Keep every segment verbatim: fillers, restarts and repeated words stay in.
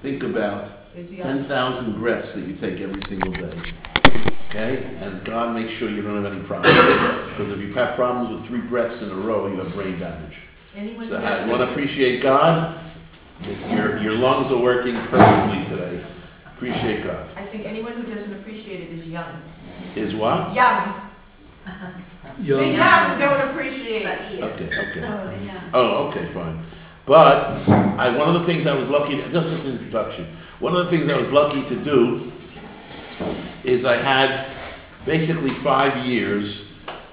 think about ten thousand breaths that you take every single day. Okay? And God makes sure you don't have any problems. Because if you have problems with three breaths in a row, you have brain damage. Anyone So who how, you doesn't want to appreciate God? Your, your lungs are working perfectly today. Appreciate God. I think anyone who doesn't appreciate it is young. Is what? Young. The Young. young don't appreciate it. Okay, okay. Oh, the young. Oh, okay, fine. But I, one of the things I was lucky to, just as an introduction, one of the things I was lucky to do is I had basically five years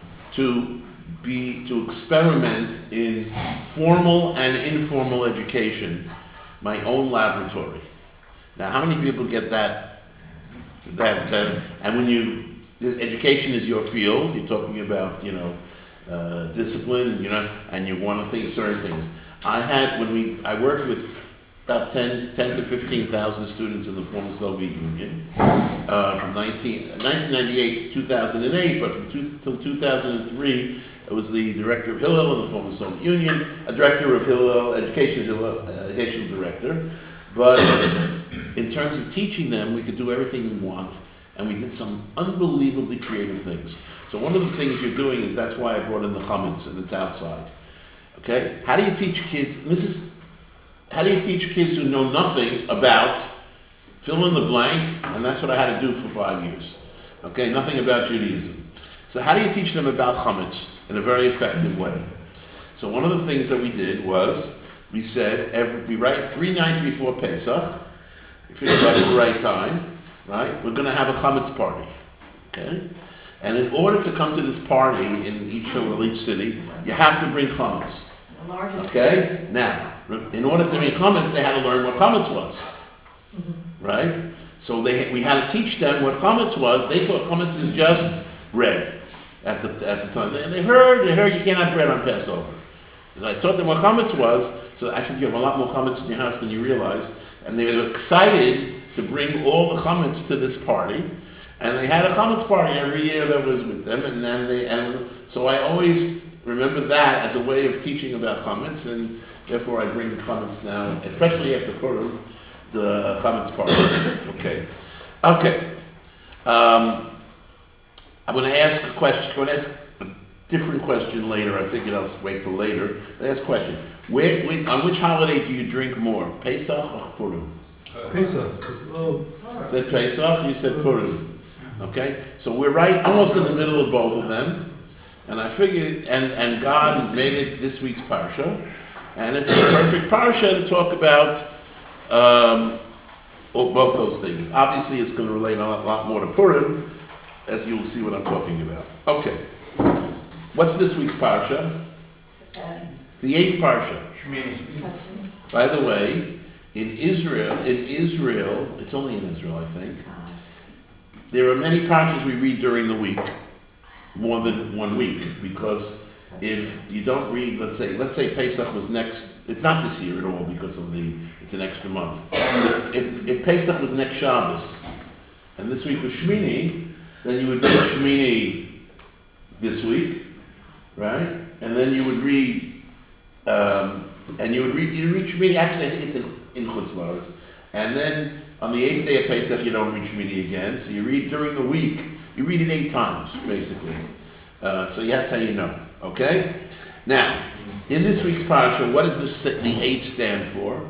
to be, to experiment in formal and informal education, my own laboratory. Now, how many people get that, that, that, and when you, education is your field, you're talking about, you know, uh, discipline, you know, and you want to think certain things. I had, when we, I worked with about ten, ten to fifteen thousand students in the former Soviet Union, uh, from nineteen, nineteen ninety-eight to two thousand eight, but from two, till two thousand three, I was the director of Hillel in the former Soviet Union, a director of Hillel, education, Hillel, uh, educational director. But in terms of teaching them, we could do everything we want, and we did some unbelievably creative things. So one of the things you're doing is, that's why I brought in the chametz, and it's outside. Okay? How do you teach kids, and this is, how do you teach kids who know nothing about fill in the blank, and that's what I had to do for five years. Okay? Nothing about Judaism. So how do you teach them about chametz in a very effective way? So one of the things that we did was, we said, every, we write three nights before Pesach, we figured that's the right time, right? We're going to have a chametz party. Okay? And in order to come to this party in each hill, each city, you have to bring chametz. Okay? Now, in order to bring chametz, they had to learn what chametz was. Right? So they, we had to teach them what chametz was. They thought chametz is just bread at the, at the time. And they heard, they heard you can't have bread on Passover. And I taught them what chametz was, so I think you have a lot more chametz in your house than you realize. And they were excited to bring all the chametz to this party. And they had a chametz party every year that was with them. And then they, and so I always remember that as a way of teaching about chametz, and therefore I bring chametz now, especially after Purim, the chametz party. Okay. Okay. Um, I'm going to ask a question. I'm going to ask a different question later. I figured I'll wait till later. But ask a question. Where, when, on which holiday do you drink more, Pesach or Purim? Pesach. Oh. Said Pesach, you said Purim. Okay? So we're right almost in the middle of both of them. And I figured, and, and God made it this week's Parsha. And it's a perfect Parsha to talk about um, both those things. Obviously, it's going to relate a lot, lot more to Purim, as you'll see what I'm talking about. Okay. What's this week's Parsha? The eighth Parsha. By the way, in Israel, in Israel, it's only in Israel, I think, there are many Parshas we read during the week, more than one week, because if you don't read, let's say, let's say Pesach was next, it's not this year at all because of the, it's an extra month. If, if, if Pesach was next Shabbos, and this week was Shmini, then you would read Shmini this week, right? And then you would read, um, and you would read, you read Shmini, actually I think it's in, in Chutz La'aretz. And then on the eighth day of Pesach, you don't read Shmini again, so you read during the week, you read it eight times, basically. Uh, so that's how you know, okay? Now, in this week's Parsha, what does this, the eight stand for?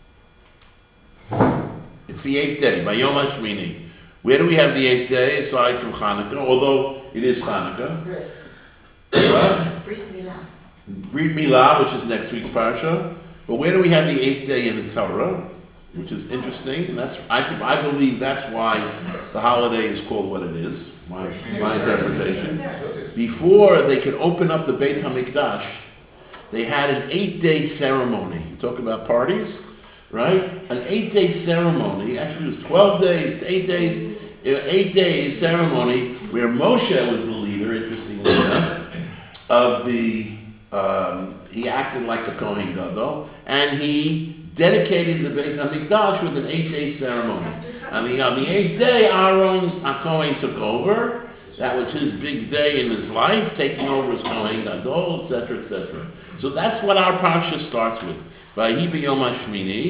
It's the eighth day, by Yom HaShmini. Where do we have the eighth day, aside from Hanukkah, although it is Hanukkah? What? Brit Milah. Brit Milah, which is next week's Parsha. But where do we have the eighth day in the Torah? Which is interesting, and that's I, I believe that's why the holiday is called what it is, my, my interpretation. Before they could open up the Beit HaMikdash, they had an eight-day ceremony. You talk about parties, right? An eight-day ceremony, actually it was twelve days, eight days, eight days ceremony where Moshe was the leader, interestingly enough, of the, um, he acted like the Kohen Gadol, and he dedicated the Beit HaMikdash with an eight-day ceremony. On the, on the eighth day, Aaron HaKohen took over. That was his big day in his life, taking over as Kohen Gadol, et cetera, et cetera. So that's what our parsha starts with. Vayi b'yom hashmini,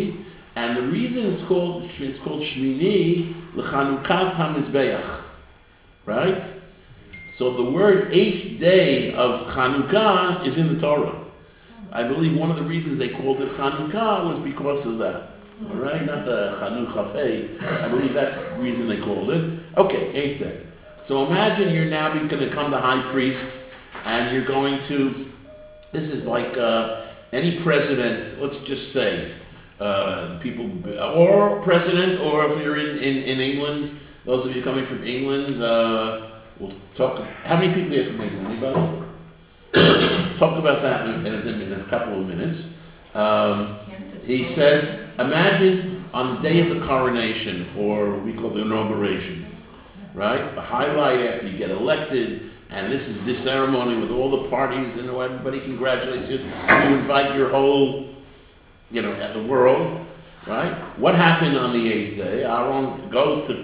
And the reason it's called it's called Shmini l'Chanukat HaMizbeach, right? So the word eighth day of Chanukah is in the Torah. I believe one of the reasons they called it Chanukah was because of that. All right, not the Chanukah Fei. I believe that's the reason they called it. Okay, eighth day. So imagine you're now going to become the high priest, and you're going to. This is like uh, any president. Let's just say uh, people, or president, or if you're in, in, in England, those of you coming from England, uh, we'll talk. How many people here from England? Anybody? Talk about that in, in, in a couple of minutes. Um, he says, imagine on the day of the coronation, or we call the inauguration, right? The highlight after you get elected, and this is this ceremony with all the parties, and everybody congratulates you. You invite your whole, you know, the world, right? What happened on the eighth day? Aaron goes to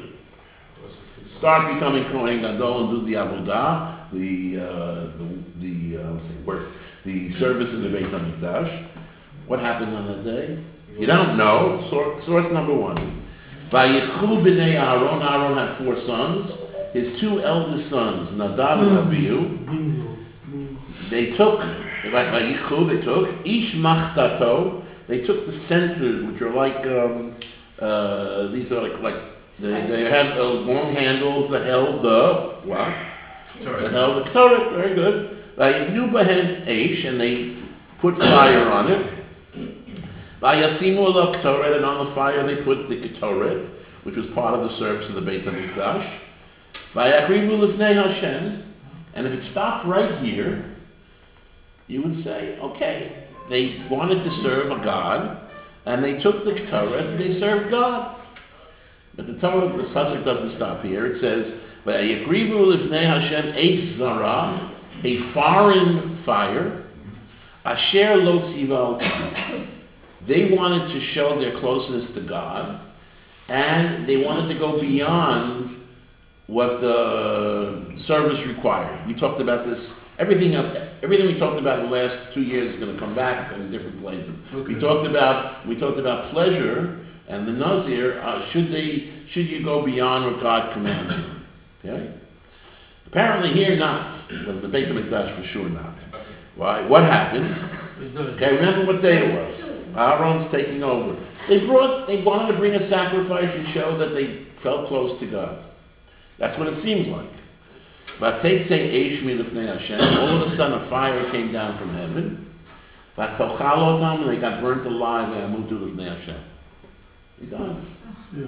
start becoming Kohen Gadol and do the avodah, the uh, the, the uh, what's the word? The service in the Beit Hamikdash. What happened on that day? You don't know. Source, source number one. Vayichlu b'nei Aaron. Aaron had four sons. His two eldest sons, Nadav and Abihu, they took, Vayichlu, they took, Ish Machtato, they took the censers, which are like, um, uh, these are like, like they, they have uh, long handles that held the, what? That held the Ketores, very good. Vayivnu bahem Eish, and they put fire on it. Vayasimu ala Ketoret, and on the fire they put the Ketoret, which was part of the service of the Beit HaMikdash. Vayakrivu lifnei Hashem, and if it stopped right here, you would say, okay, they wanted to serve a God, and they took the Ketoret and they served God. But the Torah, the subject doesn't stop here. It says, Vayakrivu lifnei Hashem eish zara, a foreign fire, asher lo tziva. They wanted to show their closeness to God, and they wanted to go beyond what the service required. We talked about this. Everything, everything we talked about in the last two years is going to come back in different places. Okay. We talked about we talked about pleasure and the nazir. Uh, should they? Should you go beyond what God commanded? Okay. Apparently here not. But the Beit HaMikdash for sure not. Why? What happened? Okay. Remember what day it was. Aaron's taking over. They brought. They wanted to bring a sacrifice and show that they felt close to God. That's what it seems like. But take say Eish milifnei Hashem. All of a sudden, a fire came down from heaven. Vatochalotam, and they got burnt alive. Ve'amutu lifnei Hashem. They died. Yeah.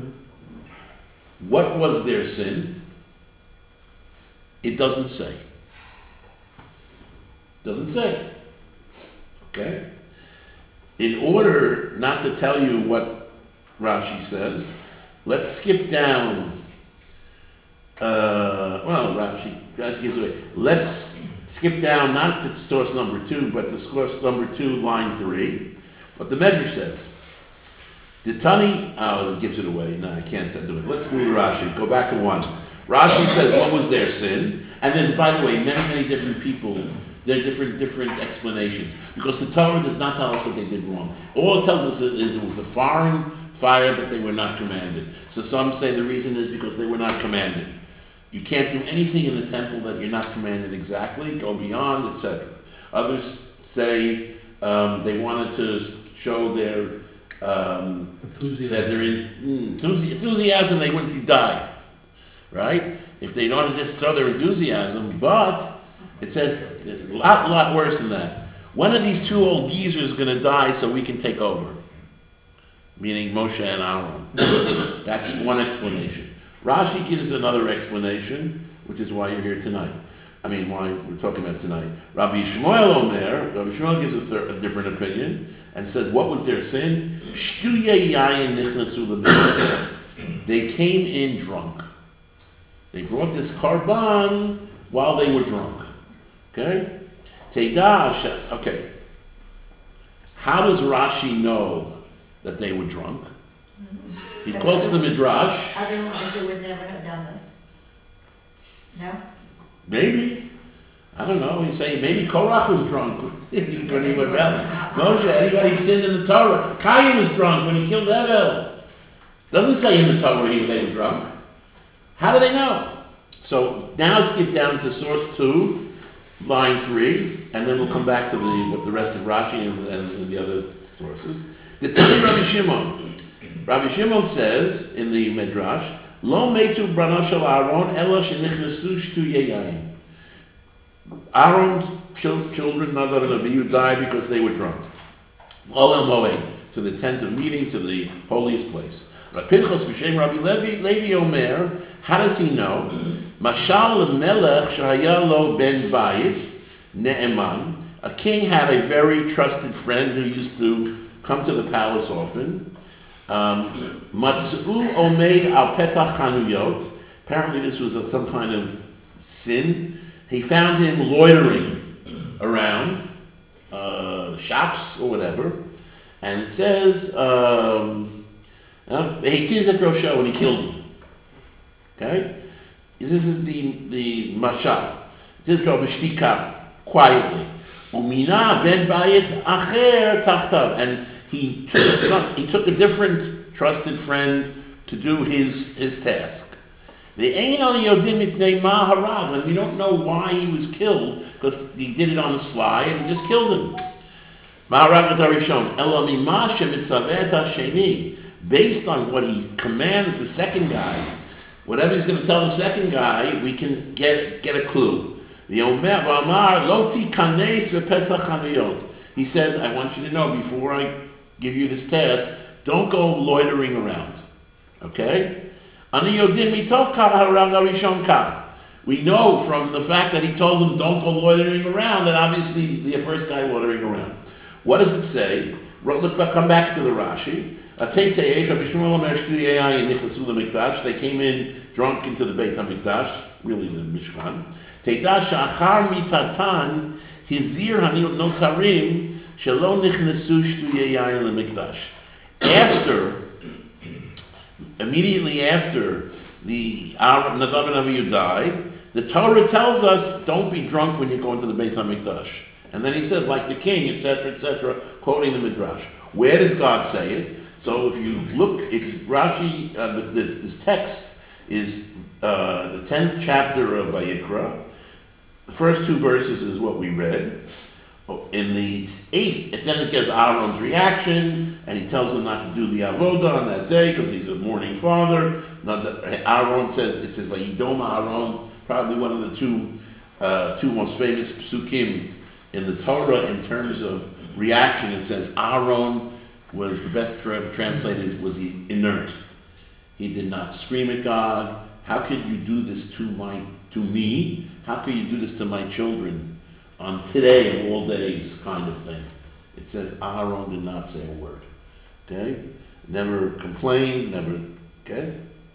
What was their sin? It doesn't say. Doesn't say. Okay. In order not to tell you what Rashi says, let's skip down. Uh, well, Rashi, Rashi gives away. Let's skip down, not to source number two, but to source number two, line three. What the Medrash says. The Tani, oh, it gives it away. No, I can't do it. Let's do Rashi. Go back to one. Rashi says, what was their sin? And there's, by the way, many, many different people. There are different, different explanations. Because the Torah does not tell us what they did wrong. All it tells us is it was a foreign fire, but they were not commanded. So some say the reason is because they were not commanded. You can't do anything in the temple that you're not commanded exactly, go beyond, et cetera. Others say um, they wanted to show their um, enthusiasm. that they're in mm, enthusiasm. They wouldn't die, right? If they don't just show their enthusiasm, but it says a lot, lot worse than that. When are these two old geezers going to die so we can take over? Meaning Moshe and Aaron. That's one explanation. Rashi gives another explanation, which is why you're here tonight. I mean, why we're talking about tonight. Rabbi Shmuel Omer, Rabbi Shmuel gives a, third, a different opinion and says, what was their sin? They came in drunk. They brought this karban while they were drunk. Okay? Teidah, okay. How does Rashi know that they were drunk? He quotes the Midrash. Otherwise, they would never have done this. No? Maybe. I don't know. He's saying maybe Korach was drunk when he rebelled. Moshe, anybody sinned in the Torah? Cain was drunk when he killed Hevel. Doesn't say in the Torah he, they were drunk. How do they know? So now skip down to source two, line three, and then we'll come back to the what the rest of Rashi and, and, and the other sources. The Tani Rabbi Shimon. Rabbi Shimon says in the Midrash, Lo metu brano shel Aaron elo shenichnesu shtuye yayin. Aaron's children, Nadav and Abihu, died because they were drunk. Olel Moed, to the tent of meeting, to the holiest place. But Pinchas b'shem Rabbi Levi, Levi Omer, how does he know? Mashal lemelech shehaya lo ben bayit ne'eman. A king had a very trusted friend who used to come to the palace often. Matzu omeid al petach chanuyot. Apparently this was a, some kind of sin. He found him loitering around uh, shops or whatever, and it says, um, "Heitizek Rosho," and he killed him. Okay, this is the the mashal. This is quietly. Umina ben bayit acher tachtav, and he took some, he took a different trusted friend to do his his task. The Ein al Yodim Mipnei Ma Harav, and we don't know why he was killed, because he did it on the sly and he just killed him. Ma'arav Tarishon, Elo Mima Shemitzavet Hasheni, based on what he commands the second guy, whatever he's going to tell the second guy, we can get get a clue. The Omer V'Amar Lo Tikanes V'Pesach Chanuyot. He said, I want you to know before I give you this task, don't go loitering around. Okay? We know from the fact that he told them don't go loitering around that obviously the first guy loitering around. What does it say? Let's come back to the Rashi. They came in drunk into the Beit HaMikdash, really the Mishkan. After Immediately after the Nadav and Abihu died, the Torah tells us, don't be drunk when you go into the Beit HaMikdash. And then he says, like the king, et cetera, et cetera, quoting the Midrash. Where does God say it? So if you look, it's Rashi, uh, the, this, this text is uh, the tenth chapter of Vayikra. The first two verses is what we read. In the eighth, then it gives Aaron's reaction, and he tells him not to do the avodah on that day because he's a mourning father. Aaron says, it says, Vayidom Aaron, probably one of the two uh, two most famous psukim in the Torah in terms of reaction. It says Aaron was the best tra- translated, was he inert. He did not scream at God. How could you do this to my to me? How could you do this to my children? On today of all days kind of thing. It says Aaron did not say a word. Okay? Never complained, never, okay?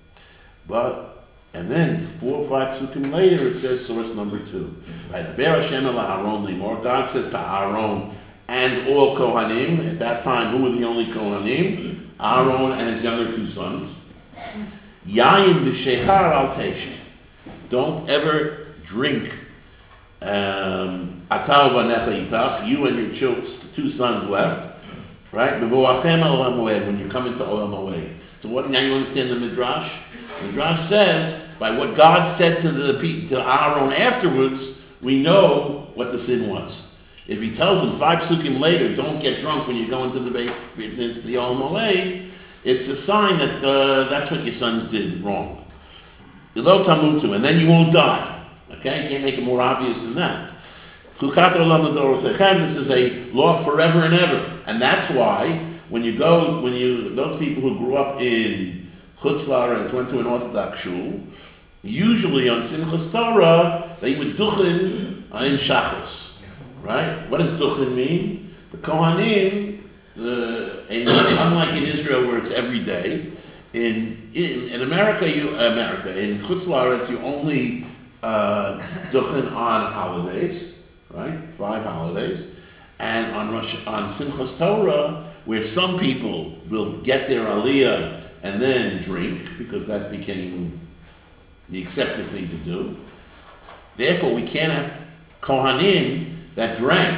But, and then four or five psukim later it says source number two. Right? Ber Hashem el Aaron limor. God says to Aaron and all Kohanim, at that time who were the only Kohanim? Aaron and his younger two sons. Yayin v'shechar al teishin. Don't ever drink Um, you and your children, two sons left, right? When you come into Olam Moed. So what? Now you understand the Midrash. The Midrash says by what God said to the to Aaron afterwards, we know what the sin was. If He tells them five psukim later, don't get drunk when you go into the into the Olam Moed, it's a sign that uh, that's what your sons did wrong. And then you won't die. Okay, you can't make it more obvious than that. This is a law forever and ever, and that's why when you go, when you those people who grew up in Chutz La'aretz went to an Orthodox shul, usually on Simchas Torah they would duchen in Shachos, right? What does duchen mean? The Kohanim, the in, unlike in Israel where it's every day, in in, in America, you America in Chutz La'aretz you only Uh, duchen on holidays, right? Five holidays, and on Rosh, on Simchas Torah, where some people will get their aliyah and then drink because that became the accepted thing to do. Therefore, we can't have Kohanim that drank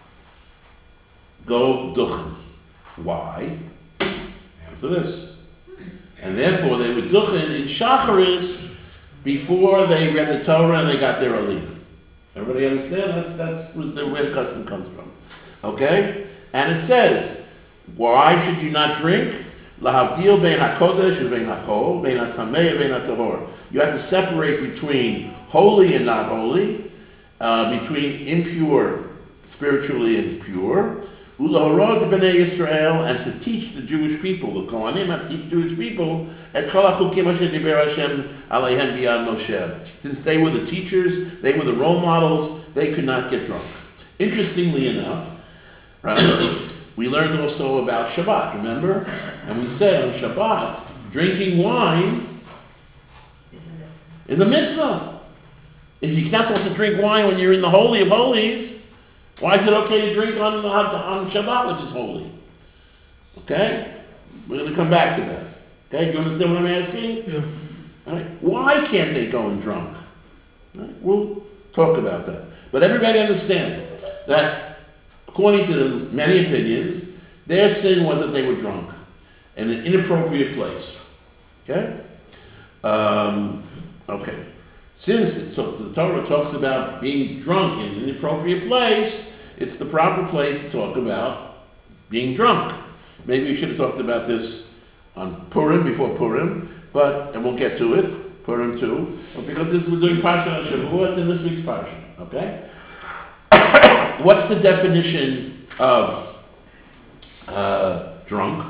go duchen. Why? Answer this. And therefore they were duchen in Shacharis before they read the Torah and they got their aliyah. Everybody understand? That's that's where the custom comes from. Okay? And it says, why should you not drink? Lahavdil bein hakodesh and bein hachol, bein hatamei and bein hatahor. You have to separate between holy and not holy, uh, between impure spiritually and pure. Ulahorod b'nei Yisrael, and to teach the Jewish people, the Kohanim have to teach Jewish people, et kol hachukim asher diber Hashem aleihem b'yad Moshe. Since they were the teachers, they were the role models, they could not get drunk. Interestingly enough, right, we learned also about Shabbat, remember? And we said on Shabbat, drinking wine is a mitzvah. If you're not supposed to drink wine when you're in the Holy of Holies, why is it okay to drink on, on, on Shabbat, which is holy? Okay? We're going to come back to that. Okay? Do you understand what I'm asking? Yeah. All right. Why can't they go and drunk? All right. We'll talk about that. But everybody understand that according to many opinions, their sin was that they were drunk in an inappropriate place. Okay? Um, okay. Since so the Torah talks about being drunk in an inappropriate place, it's the proper place to talk about being drunk. Maybe we should have talked about this on Purim, before Purim, but, and we'll get to it, Purim too, but because this, we're doing Parsha Shavuot in this week's Parsha, okay? What's the definition of uh, drunk?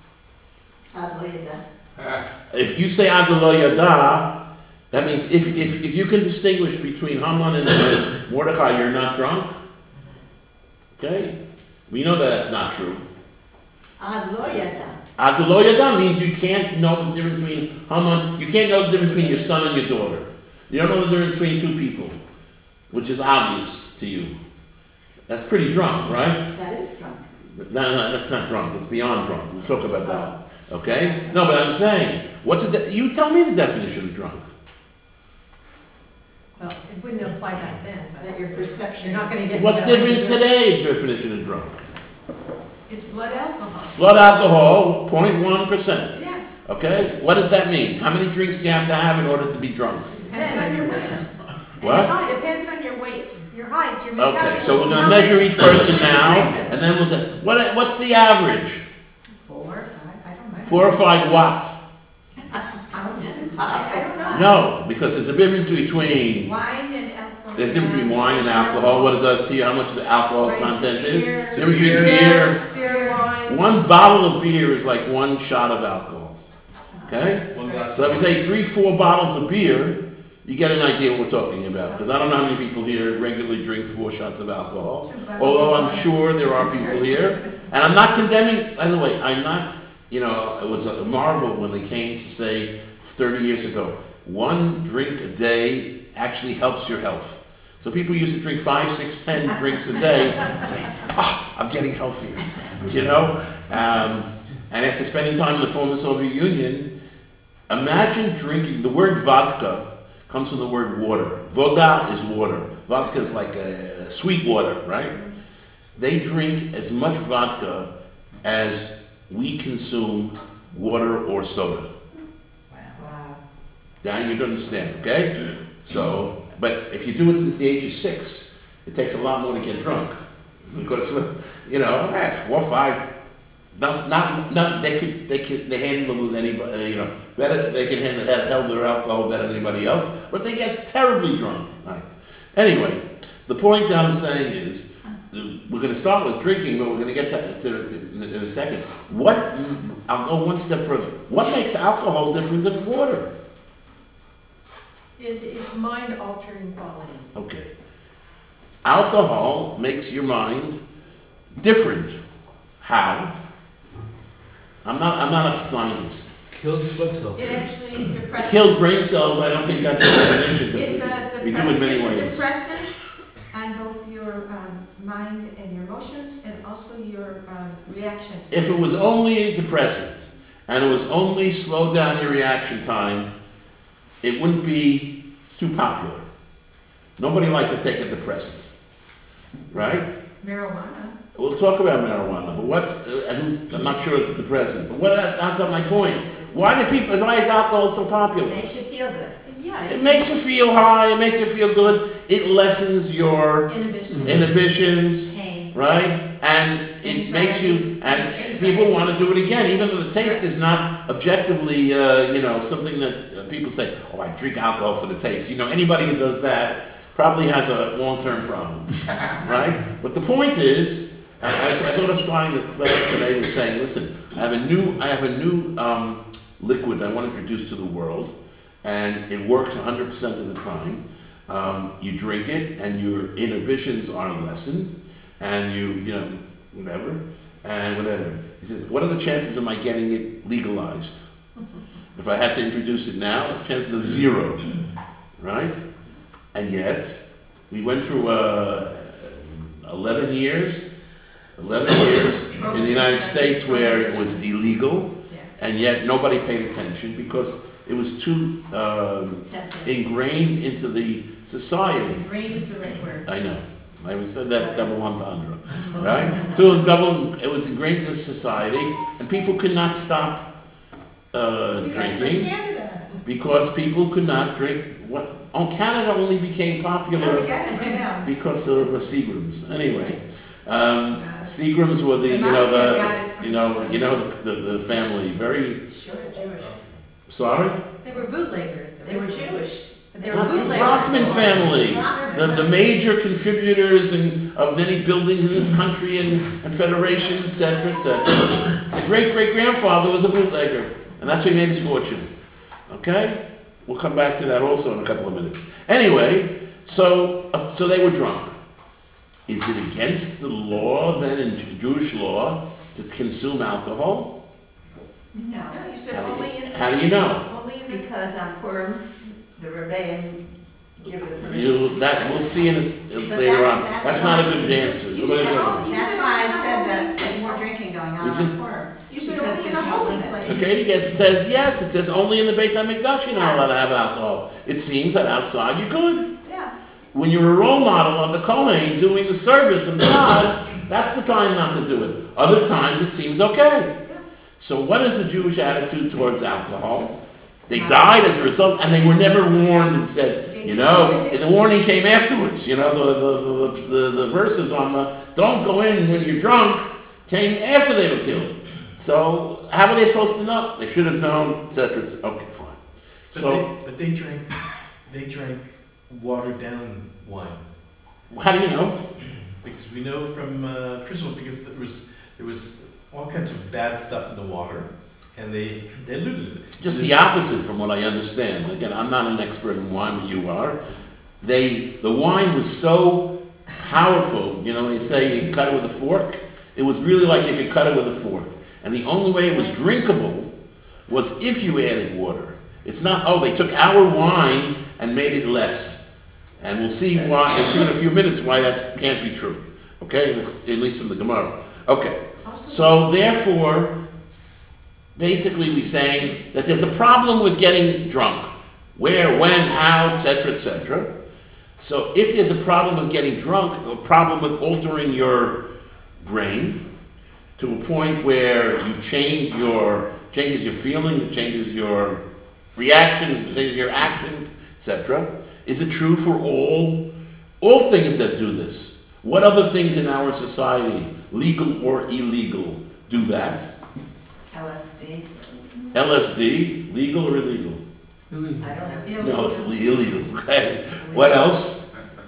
If you say Ad lo yada, that means if, if, if you can distinguish between Haman and Mordechai, you're not drunk. Okay? We know that that's not true. Ad lo yada. Ad lo yada means you can't know the difference between Haman, you can't know the difference between your son and your daughter. You don't know the difference between two people, which is obvious to you. That's pretty drunk, right? That is drunk. No, no, that's not drunk. It's beyond drunk. We'll talk about that. Okay? No, but I'm saying, what's the de- you tell me the definition of drunk. Well, it wouldn't apply back then, That but your perception. you're not gonna get. What's to different that. today's definition of drunk? It's blood alcohol. Blood alcohol, zero point one percent. Yes. Okay? What does that mean? How many drinks do you have to have in order to be drunk? Depends on your weight. What? It depends on your weight. Your height, your Okay, metabolism. so we're going how to measure many- each person now, and then we'll say, what, what's the average? Four, five, I don't know. Four or five what? I don't know. I don't know. No, because there's a difference between, Wine and alcohol. there's a difference between wine and alcohol, what it does to you, how much the alcohol Right, content is. beer, Difference between beer, beer. beer, wine. One bottle of beer is like one shot of alcohol. Okay? One glass. So if we say three, four bottles of beer, you get an idea what we're talking about. Because I don't know how many people here regularly drink four shots of alcohol. Two bottles Although of I'm wine. sure there are people here. And I'm not condemning, by the way, I'm not, you know, it was a marvel when they came to say thirty years ago, one drink a day actually helps your health. So people used to drink five, six, ten drinks a day, say, oh, I'm getting healthier, you know? Um, and after spending time in the former Soviet Union, imagine drinking, the word vodka comes from the word water. Voda is water. Vodka is like a sweet water, right? They drink as much vodka as we consume water or soda. Wow. Now you don't understand, okay? So, but if you do it since the age of six, it takes a lot more to get drunk. Because, you know, eh, four or five, not, not, not, they could, they could, they handle it with anybody, you know, better, they can handle, handle their alcohol better than anybody else, but they get terribly drunk. Right. Anyway, the point that I'm saying is, we're going to start with drinking, but we're going to get to, to in, in a second. What, I'll go one step further. What makes alcohol different than water? It, it's mind-altering quality. Okay. Alcohol makes your mind different. How? I'm not, I'm not a scientist. Kills blood cells. It actually depresses. Kills brain cells, I don't think that's a definition. 'cause It's a we do it many depressant, ways. depressant on both your um, mind and your emotions, and also your um, reactions. If it was only a depressant, and it was only slow down your reaction time, it wouldn't be too popular. Nobody likes to take a depressant. right? Marijuana. We'll talk about marijuana, but what, uh, and who's, I'm not sure it's the president, but what, that's not my point. Why do people, why is alcohol so popular? Makes you feel good. Yeah. It makes you feel high, it makes you feel good, it lessens your Inhibitions. inhibitions, Pain. right? And it makes you, and people want to do it again, even though the taste is not objectively, uh, you know, something that uh, people say, oh, I drink alcohol for the taste. You know, anybody who does that probably has a long-term problem, right? But the point is, I, I, I thought of starting the class today with saying, listen, I have a new, I have a new um, liquid I want to introduce to the world, and it works one hundred percent of the time. Um, you drink it, and your inhibitions are lessened, and you, you know, whatever, and whatever. He says, what are the chances of my getting it legalized? If I had to introduce it now, the chances are zero, right? And yet, we went through uh, eleven years, eleven years in the United States where it was illegal, Yes. and yet nobody paid attention because it was too um, Sensitive. ingrained into the society. Ingrained is the right word. I know. I said that double entendre, right? So it was double. It was ingrained into society, and people could not stop uh, drinking Canada. because people could not drink. What? Oh, Canada only became popular Yeah. because of the Seagrams. Anyway, um, Seagrams were the The you know mafia got it the from you know Seagrams. you know the, the, the family very Sure, Jewish. sorry. They were bootleggers. They were Jewish. But they were Not the bootleggers. Brockman family. Brockman. The, the major contributors and of many buildings in this country and, and federations, et cetera, et cetera. The great great grandfather was a bootlegger, and that's how he made his fortune. Okay, we'll come back to that also in a couple of minutes. Anyway, so uh, so they were drunk. Is it against the law then in Ju- Jewish law to consume alcohol? No, No, you said How do you- only in. how do you know? Only in the. because on Purim, the Rebbeim give the permission. You that we'll see in this, But later that's- on. that's That's not a why- good answer. You We're said gonna go- only- That's why I said that there's more drinking going on We just- on Purim. You said Because only in a there's no holy limit. place. Okay, it says yes, it says only in the Beit HaMikdash you're not allowed to have alcohol. It seems that outside you could. Yeah. When you're a role model of the Kohen doing the service of God, that's the time not to do it. Other times it seems okay. Yeah. So what is the Jewish attitude towards alcohol? They died as a result, and they were never warned and said, you know, the warning came afterwards. You know, the, the, the, the, the verses on the don't go in when you're drunk came after they were killed. So how were they supposed to know? They should have known, et cetera, et cetera. Okay, fine. But, So they, but they drank, they drank watered down wine. how do you know? Because we know from uh, Crystal, because there was there was all kinds of bad stuff in the water, and they diluted it. Just the opposite from what I understand. Again, I'm not an expert in wine, but you are. They, the wine was so powerful, you know, when you say you can cut it with a fork, it was really like you could cut it with a fork. And the only way it was drinkable was if you added water. It's not, oh, they took our wine and made it less. And we'll see why, we'll see in a few minutes why that can't be true. Okay, at least from the Gemara. Okay, so therefore, basically we're saying that there's a problem with getting drunk. Where, when, how, et cetera, et cetera. So if there's a problem with getting drunk, a problem with altering your brain to a point where you change your, changes your feelings, it changes your reactions, it changes your actions, et cetera. Is it true for all, all things that do this? What other things in our society, legal or illegal, do that? L S D. L S D, legal or illegal? I don't know. No, it's illegal. Okay. What else?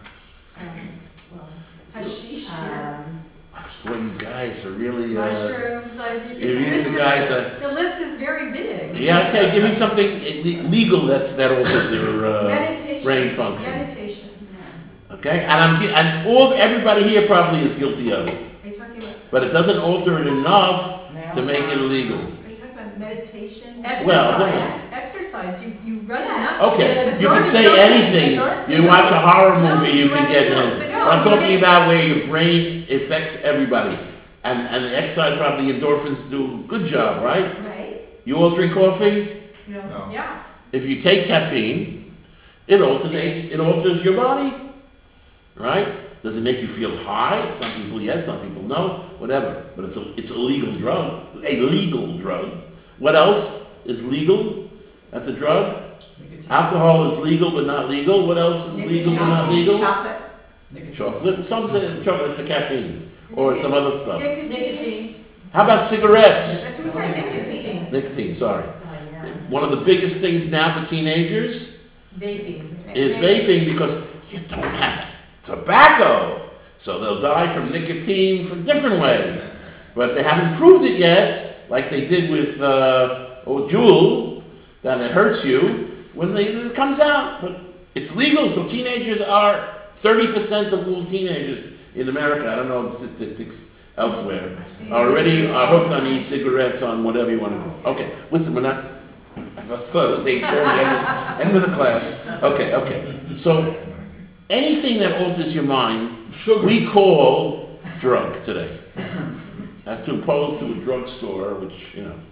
Hashish, Um, Boy, you guys are really. Uh, mushrooms, I mean, you you the guys. Uh, the list is very big. yeah. Okay. Give me something le- legal that's that alters your uh, Meditation. brain function. Meditation. Okay. And I'm gui- and all everybody here probably is guilty of it, Are you talking about, but it doesn't alter it enough to make it illegal. are you talking about meditation? Well, Exercise. Exercise. You, you run Yeah. enough. Okay, The you can endorphins say don't- anything. endorphins You don't- watch a horror No, movie, you you can have get to- in. but But no, I'm you talking get- about where your brain affects everybody. And, and the exercise, probably endorphins do a good job, right? Right? You all drink coffee? You know, No. yeah. If you take caffeine, it alters, it alters your body, right? Does it make you feel high? Some people yes, some people no, whatever. But it's a, it's a legal drug, a legal drug. What else is legal? That's a drug? Alcohol is legal but not legal. What else is legal but not legal? Chocolate. Chocolate. Some say chocolate, it's the caffeine. Or some other stuff. Nicotine. How about cigarettes? That's what we said, nicotine. Nicotine, sorry. Oh, yeah. One of the biggest things now for teenagers Vaping. is vaping because you don't have tobacco. So they'll die from nicotine from different ways. But they haven't proved it yet, like they did with uh, oh, Juul, that it hurts you when they, it comes out. But it's legal, so teenagers are thirty percent of all teenagers in America, I don't know the statistics elsewhere, are already are hooked on e-cigarettes, on whatever you want to do. Okay, listen, we're not, I thought it was eight thirty, end, end of the class. Okay, okay. So anything that alters your mind, we call drug today. As opposed to a drugstore, which, you know.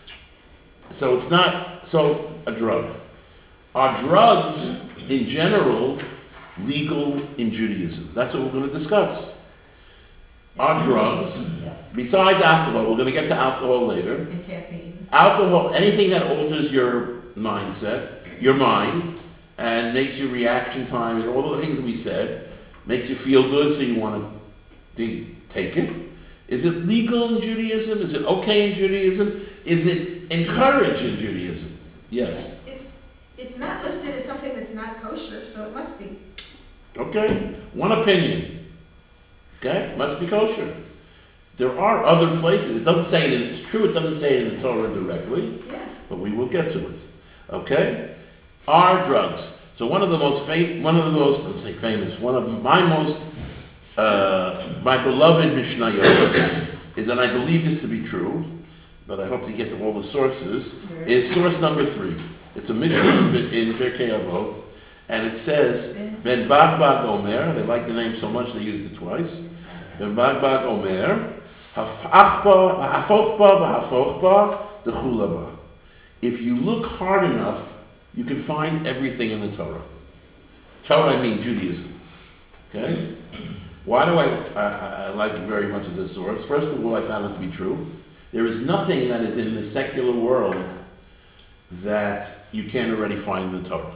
So it's not, so a drug. Are drugs, in general, legal in Judaism? That's what we're going to discuss. Are drugs, besides alcohol, we're going to get to alcohol later. And caffeine. Alcohol, anything that alters your mindset, your mind, and makes your reaction time, and all the things we said, makes you feel good, so you want to take it. Is it legal in Judaism? Is it okay in Judaism? Is it encouraged in Judaism? Yes. It's, it's not listed as something that's not kosher, so it must be. Okay. One opinion. Okay? Must be kosher. There are other places. It doesn't say it, it's true, it doesn't say it in the Torah directly, Yeah. but we will get to it. Okay? Are drugs. So one of the most famous, one of the most, let's say famous, one of my most, uh, my beloved Mishnayot is, and I believe this to be true, but I hope to get to all the sources, is source number three. It's a Mishnah in Pirkei Avot, and it says, Ben Bagbag Omer, they like the name so much they used it twice, Ben Bagbag Omer, Ha'achba, ha'afochba, ha'afochba, d'chulaba. If you look hard enough, you can find everything in the Torah. Torah, I mean Judaism. Okay? Why do I, I, I like it very much as a source? First of all, I found it to be true. There is nothing that is in the secular world that you can't already find in the Torah.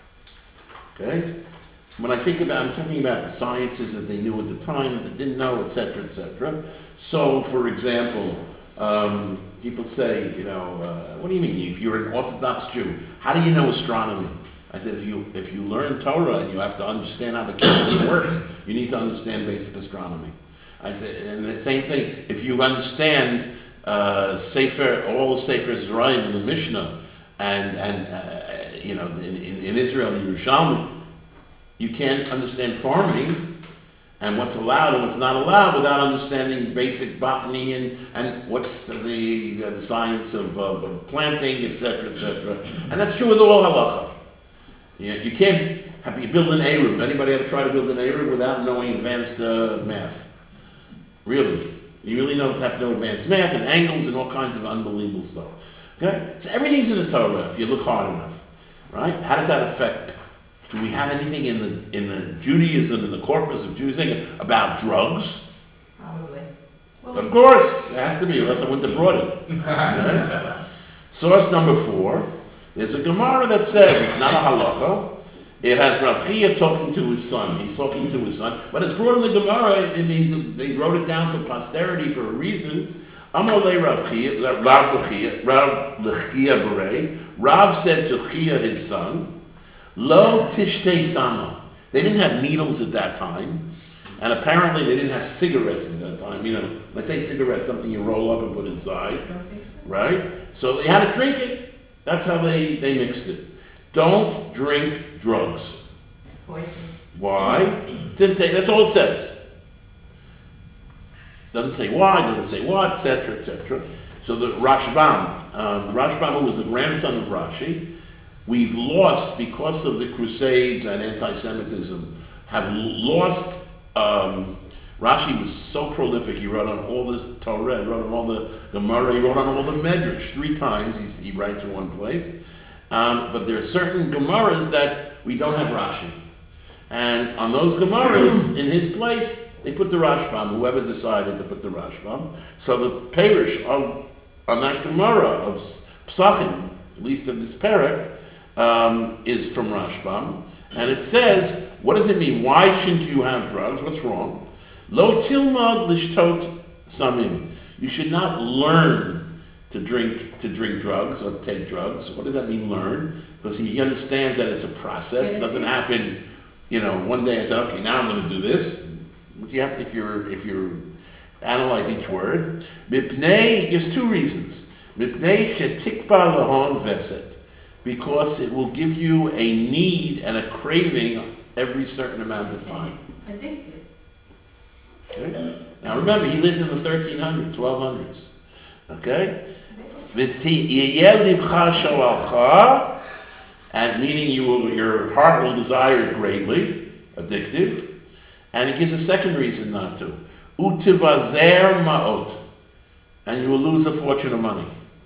Okay? When I think about, I'm talking about the sciences that they knew at the time, that they didn't know, et cetera, et cetera. So, for example, um, people say, you know, uh, what do you mean? If you're an Orthodox Jew, how do you know astronomy? I said, if you if you learn Torah and you have to understand how the calendar works, you need to understand basic astronomy. I said, and the same thing, if you understand uh, Sefer, all the Sefer Zerayim in the Mishnah, and and uh, you know, in, in, in Israel, Yerushalmi, you can't understand farming and what's allowed and what's not allowed without understanding basic botany and, and what's the, uh, the science of, uh, of planting, et cetera, et cetera. And that's true with all halacha. You, you can't have, you build an Eruv. Anybody ever try to build an Eruv without knowing advanced uh, math? Really. You really know, have to know advanced math and angles and all kinds of unbelievable stuff. Okay? So everything's in the Torah if you look hard enough. Right? How does that affect? Do we have anything in the in the Judaism, in the corpus of Judaism about drugs? Probably. Well, Of course, it has to be, unless I wouldn't have brought it. Okay? Source number four, there's a Gemara that says, it's not a halacha, it has Rav Chia talking to his son. He's talking to his son, but it's brought in the Gemara, and he's, they wrote it down for posterity for a reason. Amalei Rav Chia, Rav Chia, Rav Lechia Berei, Rav said to Chia, his son, Lo tishtei sama. They didn't have needles at that time, and apparently they didn't have cigarettes at that time. You know, when I say cigarettes, something you roll up and put inside, don't think so. right? So they had to drink it. That's how they, they mixed it. Don't drink drugs. Poison. Why? Didn't say, that's all it says. Doesn't say why, doesn't say what, et cetera, et cetera. So the Rashbam, um, Rashbam, who was the grandson of Rashi, we've lost, because of the Crusades and anti-Semitism, have lost, um, Rashi was so prolific, he wrote on all the Torah, he wrote on all the Gemara, he wrote on all the Medrash. Three times he, he writes in one place. Um, but there are certain Gemaras that we don't have Rashi. And on those Gemaras, in his place, they put the Rashbam, whoever decided to put the Rashbam. So the Perish on, on that Gemara of Psachim, at least in this parak, um, is from Rashbam. And it says, what does it mean? Why shouldn't you have drugs? What's wrong? Lo tilmad lishtot samim. You should not learn to drink to drink drugs or take drugs. What does that mean, learn? Because he understands that it's a process. It doesn't happen, you know, one day I said, okay, now I'm going to do this. But you have to, if you're if you're analyze each word. Mipnei, there's two reasons. Mipnei shetikva lahon veset. Because it will give you a need and a craving every certain amount of time. Addicted. Okay? Now remember, he lived in the thirteen hundreds, twelve hundreds. Okay? And meaning you will, your heart will desire it greatly, addictive. And it gives a second reason not to. Utivazer ma'ot. And you will lose a fortune of money.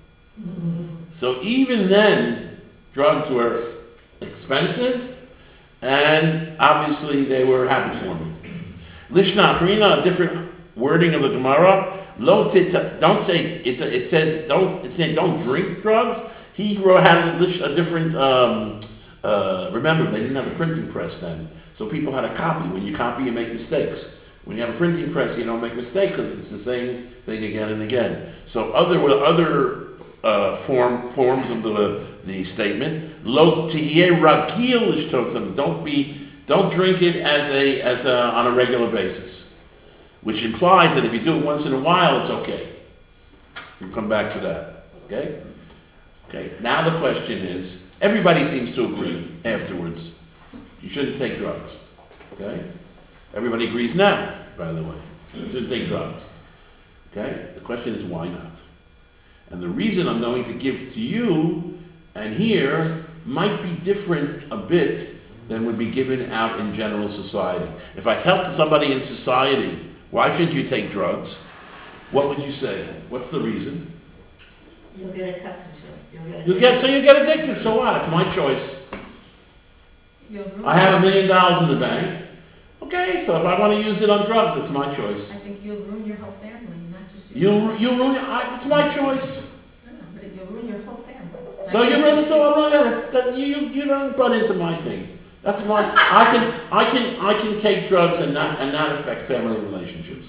So even then, drugs were expensive, and obviously they were happy for me. Lishna Karina, a different wording of the Gemara. Lo tita, don't say it. It says don't. It said don't drink drugs. He wrote had a, a different. Um, uh, remember, they didn't have a printing press then, so people had a copy. When you copy, you make mistakes. When you have a printing press, you don't make mistakes because it's the same thing again and again. So other with other. Uh, form forms of the the statement. Lo tihye ragil lishtot. Don't be don't drink it as a as a, on a regular basis, which implies that if you do it once in a while, it's okay. We'll come back to that. Okay. Okay. Now the question is, everybody seems to agree afterwards. You shouldn't take drugs. Okay. Everybody agrees now. By the way, you shouldn't take drugs. Okay. The question is, why not? And the reason I'm going to give to you and here might be different a bit than would be given out in general society. If I tell somebody in society, why shouldn't you take drugs? What would you say? What's the reason? You'll get accustomed to it. You'll get You get so you get addicted. So what? It's my choice. You'll ruin I have a million dollars in the bank. Okay, so if I want to use it on drugs, it's my choice. I think you'll ruin your whole family, not just You yourself. you ruin. I, it's my choice. No, no, but you'll ruin your whole family. So you really so I'm not, that's, that, you, you you don't butt into my thing. That's my I can I can I can take drugs and not and not affect family relationships.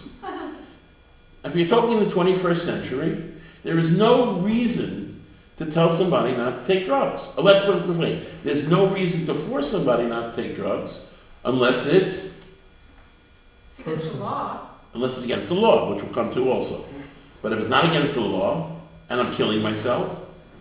If you're talking in the twenty-first century, there is no reason to tell somebody not to take drugs. Or let's put it this way: there's no reason to force somebody not to take drugs unless it's It's against the law. unless it's against the law, which we'll come to also. But if it's not against the law and I'm killing myself,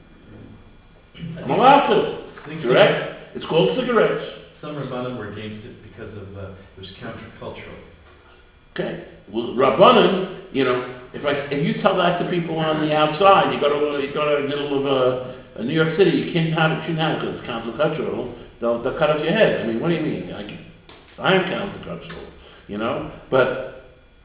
I'm allowed to. I think Correct? It's called cigarettes. Some, some Rabbanim were against it because of uh, it was countercultural. Okay. Well, Rabbanim, you know, if I if you tell that to people on the outside, you go to you go to the middle of a, a New York City, you can't have it, shouldn't have it because it's countercultural. They'll they'll cut off your head. I mean, what do you mean? I, can, I am countercultural, you know. But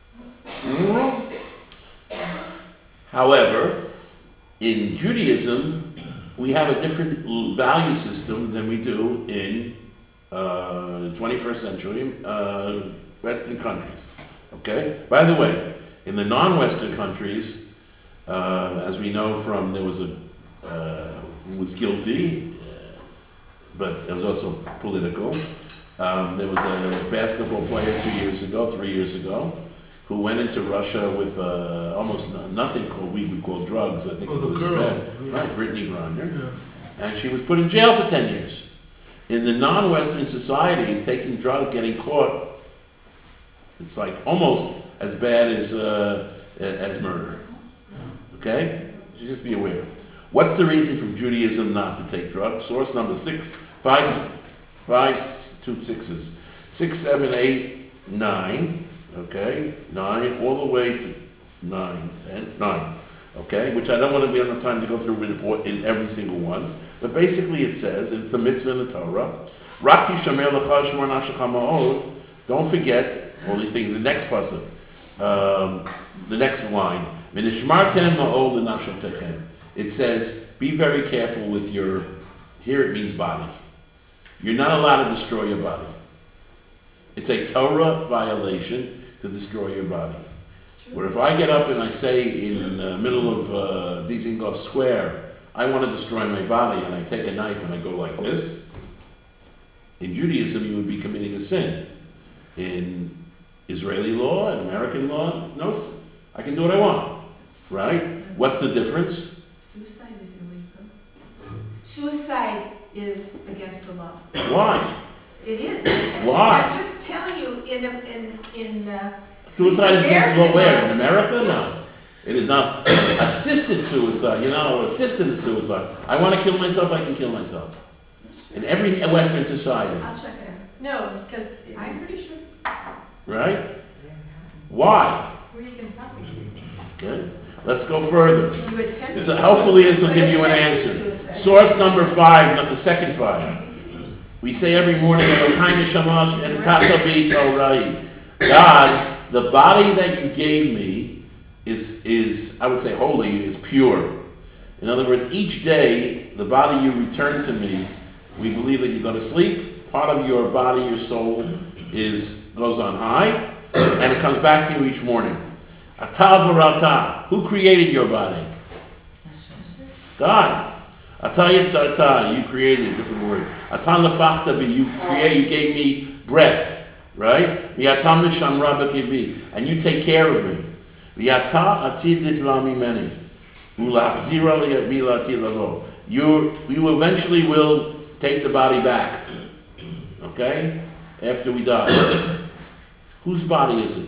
however, in Judaism, we have a different value system than we do in uh, twenty-first century uh, Western countries. Okay? By the way, in the non-Western countries, uh, as we know from, there was a, uh, who was guilty, uh, but it was also political. Um, there was a basketball player two years ago, three years ago, who went into Russia with uh, almost no- nothing called we would call drugs. I think Oh, it the was girl. bad. Yeah. Right, Brittany Griner. Yeah. And she was put in jail for ten years. In the non-Western societies, taking drugs, getting caught, it's like almost as bad as uh, as murder. Okay? So just be aware. What's the reason from Judaism not to take drugs? Source number six, five, five, two sixes, six, seven, eight, nine. Okay, nine all the way to nine, ten, nine. Okay, which I don't want to. We don't have time to go through in, in every single one. But basically, it says it's the mitzvah in the Torah. Raki shamer lecha shmor nafshecha ma'od. Don't forget all these things. The next pasuk, um, the next line. V'nishmartem ma'od l'nafshotechem. It says, be very careful with your. Here it means body. You're not allowed to destroy your body. It's a Torah violation to destroy your body. Where if I get up and I say in the middle of uh, Dizengoff Square, I want to destroy my body, and I take a knife and I go like this, in Judaism you would be committing a sin. In Israeli law and American law, no, I can do what I want, right? What's the difference? Suicide is illegal. Suicide is against the law. Why? It is. Why? I'm just telling you, in, a- in, in, uh, Suicide is against the law where? In American America? No. Yes. It is not assisted suicide, you know, assisted suicide. I want to kill myself, I can kill myself. In every Western society, I'll check it out. No, because I'm pretty sure. right? Why? where you can probably. Okay. Let's go further. You attempted. So hopefully this will you give you an attempted answer. suicide. Source number five, not the second five. We say every morning, "Elokai neshama and tatavi torai." God, the body that you gave me is, is, I would say holy, is pure. In other words, each day, the body you return to me, we believe that you go to sleep, part of your body, your soul, is goes on high, and it comes back to you each morning. Ata v'rata, who created your body? God. Ata yitzarta, you created, different word. Ata nefachta bi, you create, you gave me breath. Right? V'yata mishamra b'kivi, and you take care of me. V'yata atid litla mimeni, u'lachzira milati lavo. You, you eventually will take the body back. Okay? After we die. Whose body is it?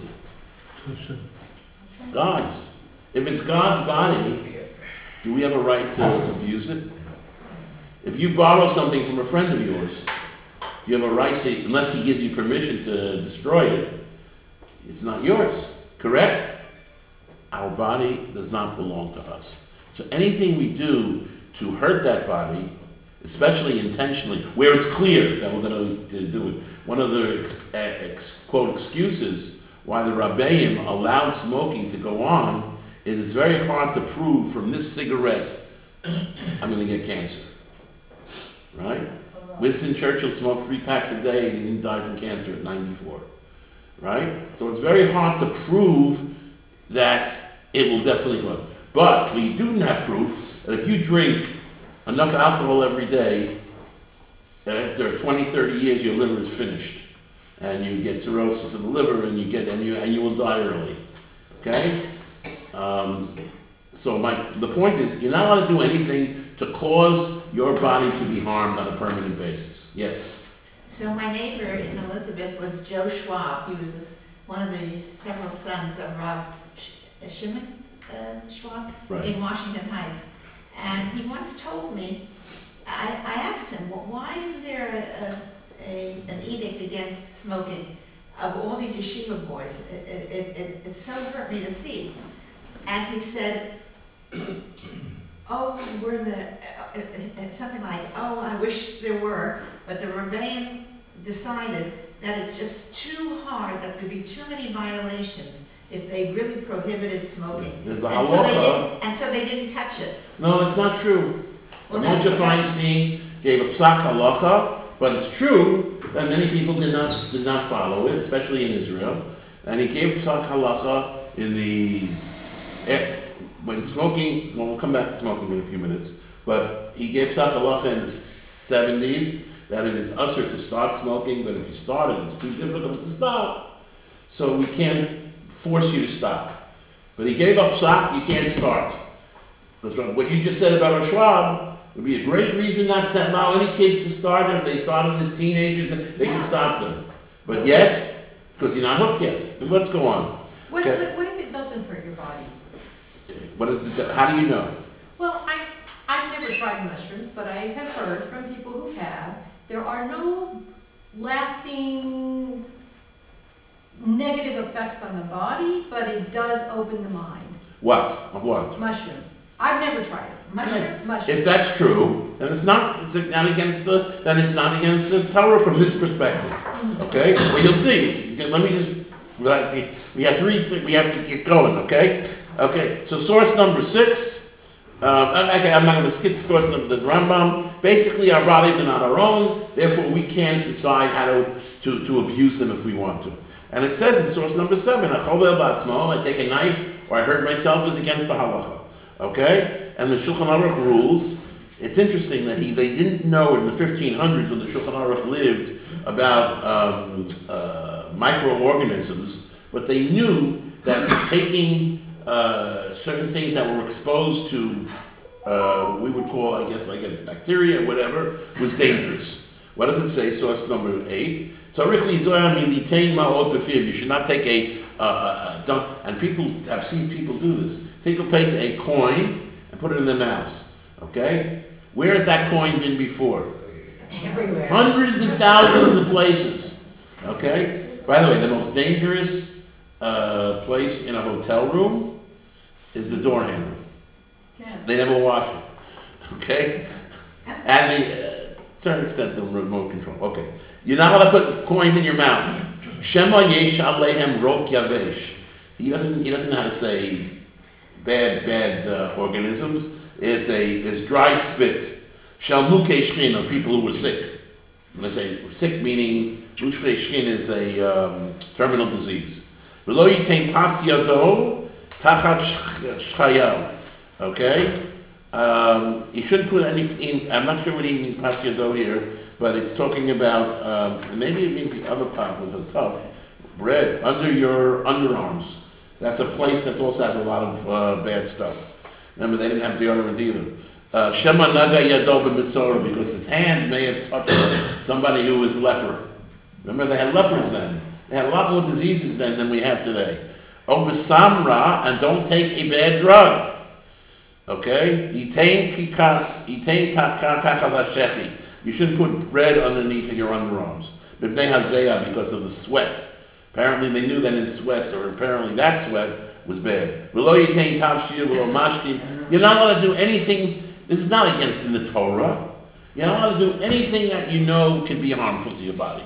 God's. If it's God's body, do we have a right to abuse it? If you borrow something from a friend of yours, you have a right to, unless he gives you permission to destroy it, it's not yours, correct? Our body does not belong to us. So anything we do to hurt that body, especially intentionally, where it's clear that we're going to do it. One of the, ex, ex, quote, excuses why the Rabbeim allowed smoking to go on is it's very hard to prove from this cigarette, I'm going to get cancer, right? Winston Churchill smoked three packs a day and he didn't die from cancer at ninety-four, right? So it's very hard to prove that it will definitely go. But we do have proof that if you drink enough alcohol every day, after twenty, thirty years, your liver is finished. And you get cirrhosis of the liver and you get and you and you will die early. Okay? Um, so my the point is you're not allowed to do anything to cause your body to be harmed on a permanent basis. Yes. So my neighbor in Elizabeth was Joe Schwab. He was one of the several sons of Rob Sh- Shimon uh, Schwab Right. in Washington Heights. And he once told me, I, I asked him, well, why is there a, a, an edict against smoking of all these yeshiva boys? It, it, it, it so hurt me to see. And he said, oh, we're the, uh, uh, something like, oh, I wish there were, but the Rebbeim decided that it's just too hard, there could be too many violations if they really prohibited smoking. There's the And so they halacha. didn't, and so they didn't touch it. No, that's not true. Well, Moshe that's- Feinstein gave a psak halacha, but it's true that many people did not did not follow it, especially in Israel. And he gave psak halacha in the eh, when smoking. Well, we'll come back to smoking in a few minutes. But he gave psak halacha in the seventies that it is usher to start smoking, but if you start it, it's too difficult to stop. So we can't force you to stop. But he gave up psak, you can't start. Because what you just said about a Schwab would be a great reason not to allow any kids to start. If they started as teenagers, they can stop them. But yet, because you're not hooked yet. Let's go on. What, Okay. what, what if it doesn't hurt your body? What is it? How do you know? Well, I, I've never tried mushrooms, but I have heard from people who have, there are no lasting negative effects on the body, but it does open the mind. What? Of what? Mushrooms. I've never tried it. Mushrooms? Mushrooms. If that's true, then it's not. It's not against the. Then it's not against the Torah from this perspective. Okay. Well, you'll see. Let me just. We have three. Th- we have to get going. Okay. Okay. So source number six. Um, okay, I'm not going to skip source number. The Rambam Basically, our bodies are not our own, therefore we can't decide how to, to, to abuse them if we want to. And it says in source number seven, I take a knife or I hurt myself is against the halacha. Okay? And the Shulchan Aruch rules, it's interesting that he they didn't know in the fifteen hundreds when the Shulchan Aruch lived about um, uh, microorganisms, but they knew that taking uh, certain things that were exposed to, uh, we would call, I guess, I guess, bacteria, whatever, was dangerous. What does it say? Source number eight. You should not take a, uh, uh, don't, and people, I've seen people do this. People take a coin and put it in their mouth. Okay? Where has that coin been before? Everywhere. Hundreds of thousands of places. Okay? By the way, the most dangerous uh, place in a hotel room is the door handle. Yeah. They never wash it. Okay? And the, uh, to a certain extent, the remote control. Okay. You're not allowed to put coins in your mouth. Shema yesh alehem rok yavesh. He doesn't, he doesn't know how to say bad, bad uh, organisms. It's a, it's dry spit. Shalmuke shchin are people who were sick. When I say sick, meaning mushke shchin is a um, terminal disease. V'lo yitain pas yado tachat shchayav. Okay? Um, you shouldn't put anything, I'm not sure what he means pas yado here, but it's talking about, um, maybe it means the other part was a tough bread, under your underarms. That's a place that also has a lot of uh, bad stuff. Remember, they didn't have deodorant either. Shema naga yado b'mitzora, because his hand may have touched somebody who was leper. Remember, they had lepers then. They had a lot more diseases then than we have today. O b'samra, and don't take a bad drug. Okay? Yitain kikas, yitain kakach. You shouldn't put bread underneath your underarms. B'bnei hazeya, because of the sweat. Apparently they knew that in sweat, or apparently that sweat was bad. V'lo yitain tavshir, v'lo mashkin. You're not allowed to do anything, this is not against in the Torah. You're not allowed to do anything that you know can be harmful to your body.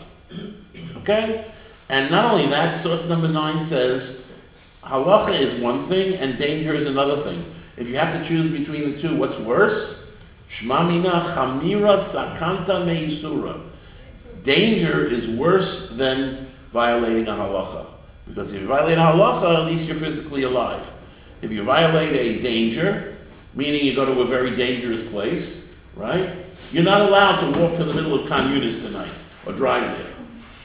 Okay? And not only that, source number nine says, halacha is one thing and danger is another thing. If you have to choose between the two, what's worse? Shma mina chamira sakanta meisura. Danger is worse than violating a halacha. Because if you violate a halacha, at least you're physically alive. If you violate a danger, meaning you go to a very dangerous place, right? You're not allowed to walk to the middle of Khan Yunis tonight or drive there.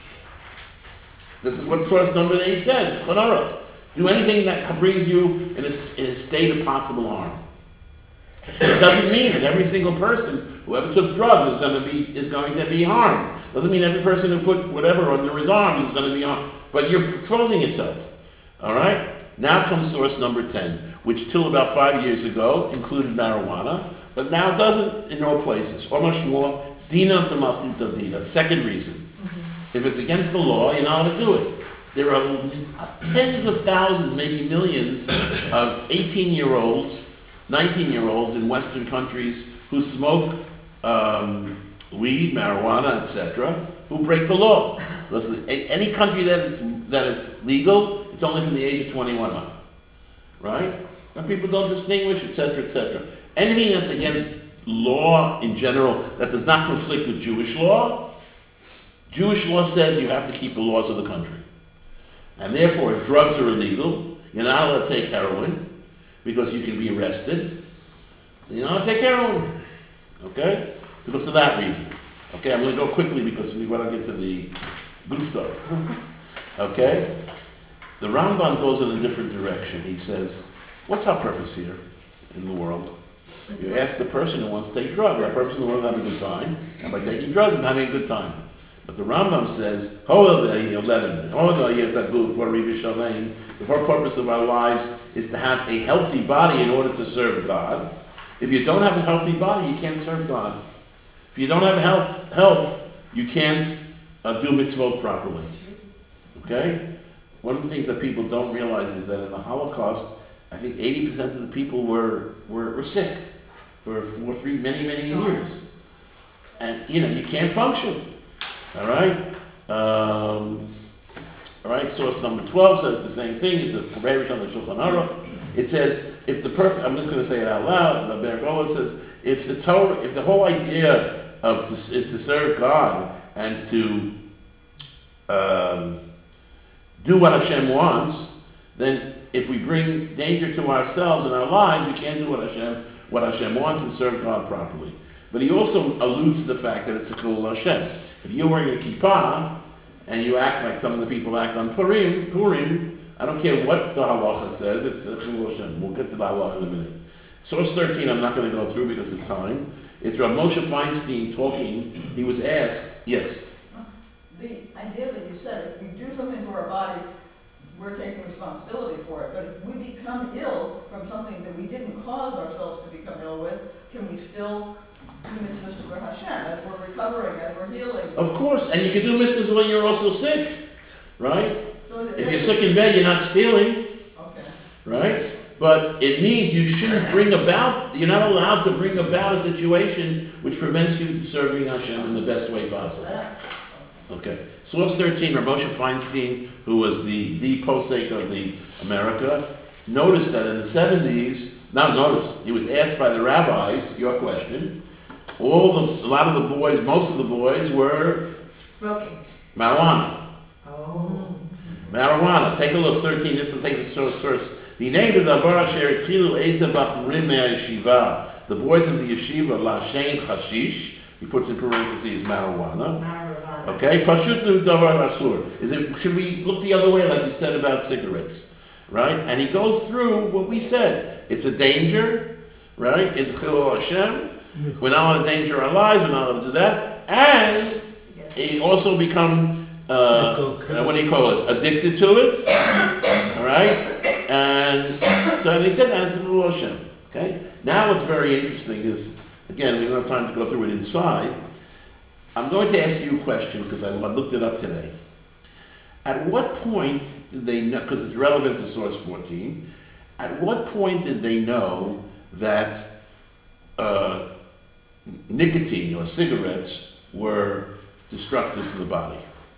This is what source number eight says. Shulchan Aruch. Do anything that brings you in a, in a state of possible harm. It doesn't mean that every single person who ever took drugs is going to be is going to be harmed. Doesn't mean every person who put whatever under his arms is going to be harmed. But you're exposing yourself. All right. Now comes source number ten, which till about five years ago included marijuana, but now doesn't in all places. Or much more, dina to malchuta dina. Second reason. Mm-hmm. If it's against the law, you're not allowed to do it. There are tens of thousands, maybe millions, of eighteen-year-olds, nineteen-year-olds in Western countries who smoke um, weed, marijuana, et cetera, who break the law. Listen, any country that is that is legal, it's only from the age of twenty-one up, right? And people don't distinguish, et cetera, et cetera. Anything that's against law in general that does not conflict with Jewish law, Jewish law says you have to keep the laws of the country. And therefore, if drugs are illegal, you're not allowed to take heroin because you can be arrested. So you're not allowed to take heroin, okay? Because of that reason. Okay, I'm going to go quickly because we want to get to the good stuff. Okay? The Rambam goes in a different direction. He says, what's our purpose here in the world? You ask the person who wants to take drugs. Our purpose in the world is having a good time. And by taking drugs, I'm having a good time. But the Rambam says, eleven, the whole purpose of our lives is to have a healthy body in order to serve God. If you don't have a healthy body, you can't serve God. If you don't have health, health you can't uh, do mitzvot properly. Okay? One of the things that people don't realize is that in the Holocaust, I think eighty percent of the people were, were, were sick for, for three, many, many years. And, you know, you can't function. All right? Um, all right, source number twelve says the same thing. It's a Parish on the Shulchan Aruch. It says, if the perfect, I'm just going to say it out loud, the Bergola says, if the Torah, if the whole idea of to, is to serve God and to um, do what Hashem wants, then if we bring danger to ourselves and our lives, we can't do what Hashem, what Hashem wants and serve God properly. But he also alludes to the fact that it's a Chilul Hashem. If you're wearing a kippah and you act like some of the people act on Purim, Purim, I don't care what the halacha says, it's a Chilul Hashem. We'll get to the halacha in a minute. Source thirteen, I'm not going to go through because of time. It's Rav Moshe Feinstein talking. He was asked, yes. The idea that you said, if we do something to our body, we're taking responsibility for it. But if we become ill from something that we didn't cause ourselves to become ill with, can we still do mitzvahs to Hashem as we're recovering, as we're healing? Of course, and you can do mitzvahs when you're also sick, right? So If you're sick in bed, you're not stealing, okay. right? But it means you shouldn't bring about, you're not allowed to bring about a situation which prevents you from serving Hashem in the best way possible. Okay. Source thirteen, Rav Moshe Feinstein, who was the, the posek of the America, noticed that in the seventies, now notice, he was asked by the rabbis, your question, all the, a lot of the boys, most of the boys were Smoking. marijuana. Oh. Marijuana. Take a look, thirteen, this will take the source first. The name of the Davar Asher Etchilu Eza Bachurim Yeshiva. The boys of the yeshiva, Lashein Chashish, he puts in parentheses marijuana. Marijuana. Okay, Pashutu Davar Asur. Is it, should we look the other way like you said about cigarettes? Right? And he goes through what we said. It's a danger, right? It's Chilul Hashem. We're not allowed to endanger our lives, we're not allowed to do that. And he also become, uh, uh, what do you call it, addicted to it. All right? And so they said that it's Chilul Hashem. Okay? Now what's very interesting is, again, we don't have time to go through it inside. I'm going to ask you a question because I looked it up today. At what point did they know, because it's relevant to source fourteen, at what point did they know that uh, nicotine or cigarettes were destructive to the body?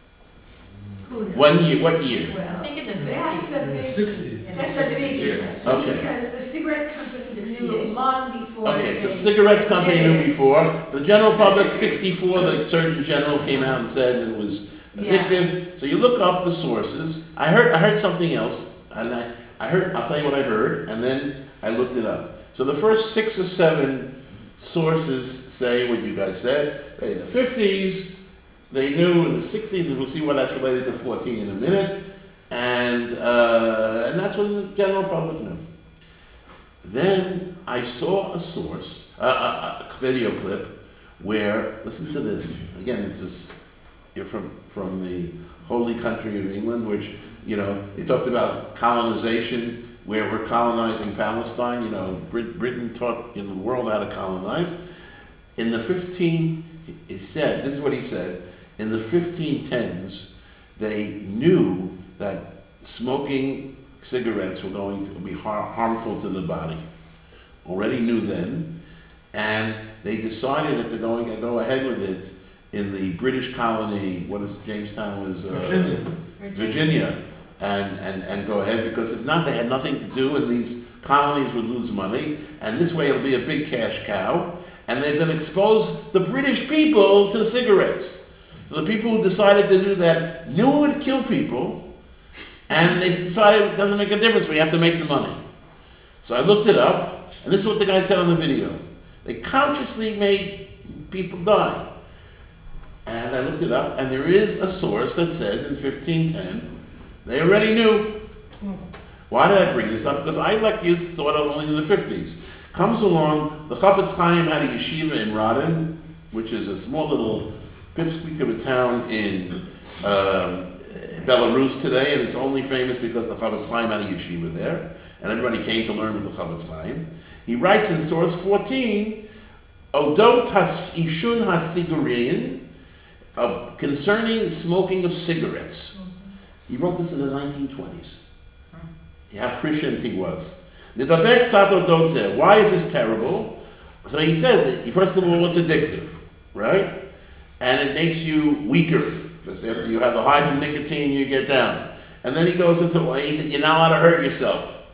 Who knows? One year, what year? I think in the That's the big, Sixties. that's the biggie. Okay. Because the cigarette companies knew long before. Okay, so they- cigarettes company knew Yes. before. The general public, sixty-four, the Surgeon General came out and said it was Yeah. addictive. So you look up the sources. I heard I heard something else, and I, I heard, I'll tell you what I heard, and then I looked it up. So the first six or seven sources say what you guys said. In the fifties, they knew. In the sixties, and we'll see what that's related to fourteen in a minute. And, uh, and that's what the general public knew. Then I saw a source, a, a, a video clip, where, listen to this. Again, this is, you're from, from the holy country of England, which, you know, they talked about colonization, where we're colonizing Palestine. You know, Brit- Britain taught in the world how to colonize. In the fifteen, he said, this is what he said, in the fifteen tens, they knew that smoking cigarettes were going to be har- harmful to the body. Already knew then, and they decided that they're going to go ahead with it in the British colony. What is Jamestown was uh, Virginia. Virginia, and, and and go ahead, because if not, they had nothing to do, and these colonies would lose money, and this way it'll be a big cash cow, and they're going to expose the British people to cigarettes. So the people who decided to do that knew it would kill people, and they decided it doesn't make a difference, we have to make the money. So I looked it up, and this is what the guy said on the video. They consciously made people die. And I looked it up, and there is a source that says in fifteen ten, they already knew. Why did I bring this up? Because I, like you, thought of only in the fifties. Comes along, the Chafetz Chaim had a yeshiva in Radin, which is a small little pipsqueak of a town in um, Belarus today, and it's only famous because the Chafetz Chaim had a yeshiva there, and everybody came to learn with the Chafetz Chaim. He writes in source fourteen, Odot has ishun hasigurin, of concerning smoking of cigarettes. He wrote this in the nineteen twenties. How prescient he was. Nidaber tzat odot zeh. Why is this terrible? So he says that, first of all, it's addictive, right? And it makes you weaker, because after you have the high from nicotine, you get down. And then he goes into, well, he said, you're not allowed to hurt yourself.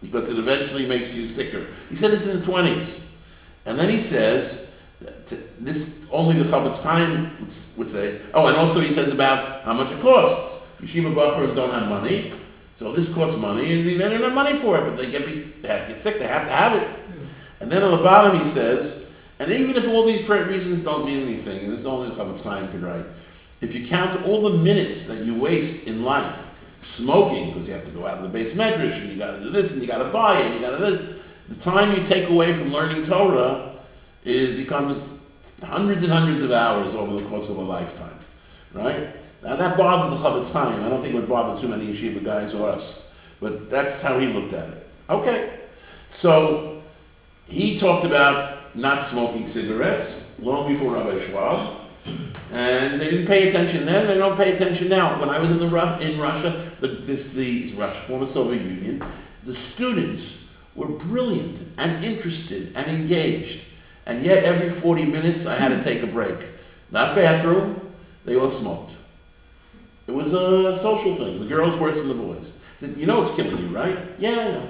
because it eventually makes you sicker. He said this in the twenties. And then he says, that this only the Chavetz Chaim would say, oh, and also he says about how much it costs. Yeshiva Bachrim don't have money, so this costs money, and they don't have money for it, but they get, they have to get sick, they have to have it. And then on the bottom he says, and even if all these reasons don't mean anything, and this is only the Chavetz Chaim could write, if you count all the minutes that you waste in life, smoking, because you have to go out of the base medrash, and you got to do this, and you got to buy it, and you got to this, the time you take away from learning Torah is becomes hundreds and hundreds of hours over the course of a lifetime, right? Now that bothered the Chavetz Chaim. I don't think it would bother too many yeshiva guys or us, but that's how he looked at it. Okay, so he talked about not smoking cigarettes long before Rabbi Schwab, and they didn't pay attention then. They don't pay attention now. When I was in the Ru- in Russia, the, this the Russia, former Soviet Union, the students were brilliant and interested and engaged. And yet every forty minutes I had to take a break. Not bathroom, they all smoked. It was a social thing. The girls worse than the boys. I said, you know it's killing you, right? Yeah, I know.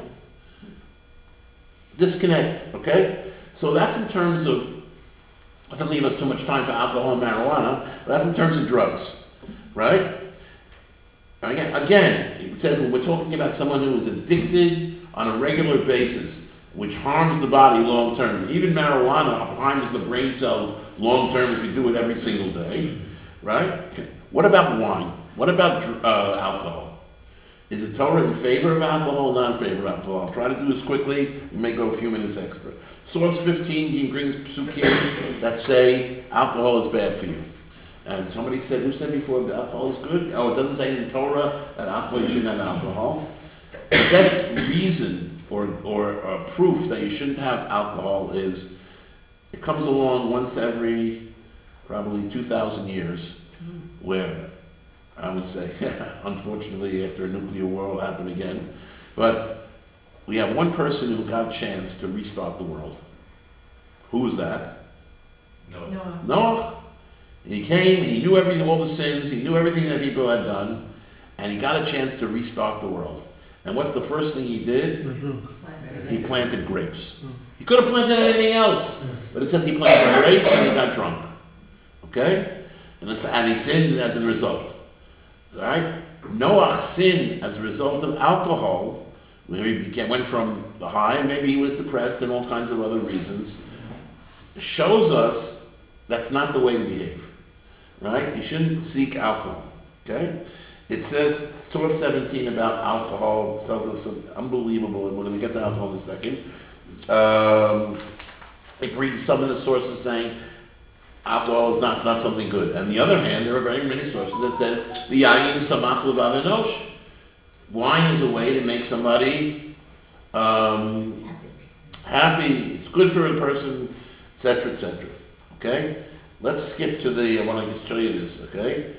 Disconnect, okay? So that's in terms of, it doesn't leave us too much time for alcohol and marijuana, but that's in terms of drugs, right? Again, again, it says when we're talking about someone who is addicted on a regular basis, which harms the body long term. Even marijuana harms the brain cells long term if you do it every single day, right? What about wine? What about uh, alcohol? Is the Torah in favor of alcohol or not in favor of alcohol? I'll try to do this quickly. We may go a few minutes extra. Source fifteen, he brings psukim that say alcohol is bad for you. And somebody said, who said before that alcohol is good? Oh, it doesn't say in the Torah that alcohol, you shouldn't have alcohol. The best reason or, or uh, proof that you shouldn't have alcohol is it comes along once every probably two thousand years where I would say, unfortunately after a nuclear war will happen again, but we have one person who got a chance to restart the world. Who was that? No. No. Noah. He came, he knew everything, all the sins, he knew everything that people had done, and he got a chance to restart the world. And what's the first thing he did? He planted grapes. He could have planted anything else, but it says he planted grapes and he got drunk. Okay? And, it's, and he sinned as a result. Right? Noah sinned as a result of alcohol, where he became, went from the high, maybe he was depressed and all kinds of other reasons, shows us that's not the way to behave. Right? You shouldn't seek alcohol. Okay? It says, source seventeen about alcohol, tells us something unbelievable, and we're going to get to alcohol in a second. Um, it brings some of the sources saying alcohol is not, not something good. On the other hand, there are very many sources that says the yayin samach levav enosh. Wine is a way to make somebody um, happy. It's good for a person, et cetera, et cetera. Okay? Let's skip to the, I want to show you this, okay?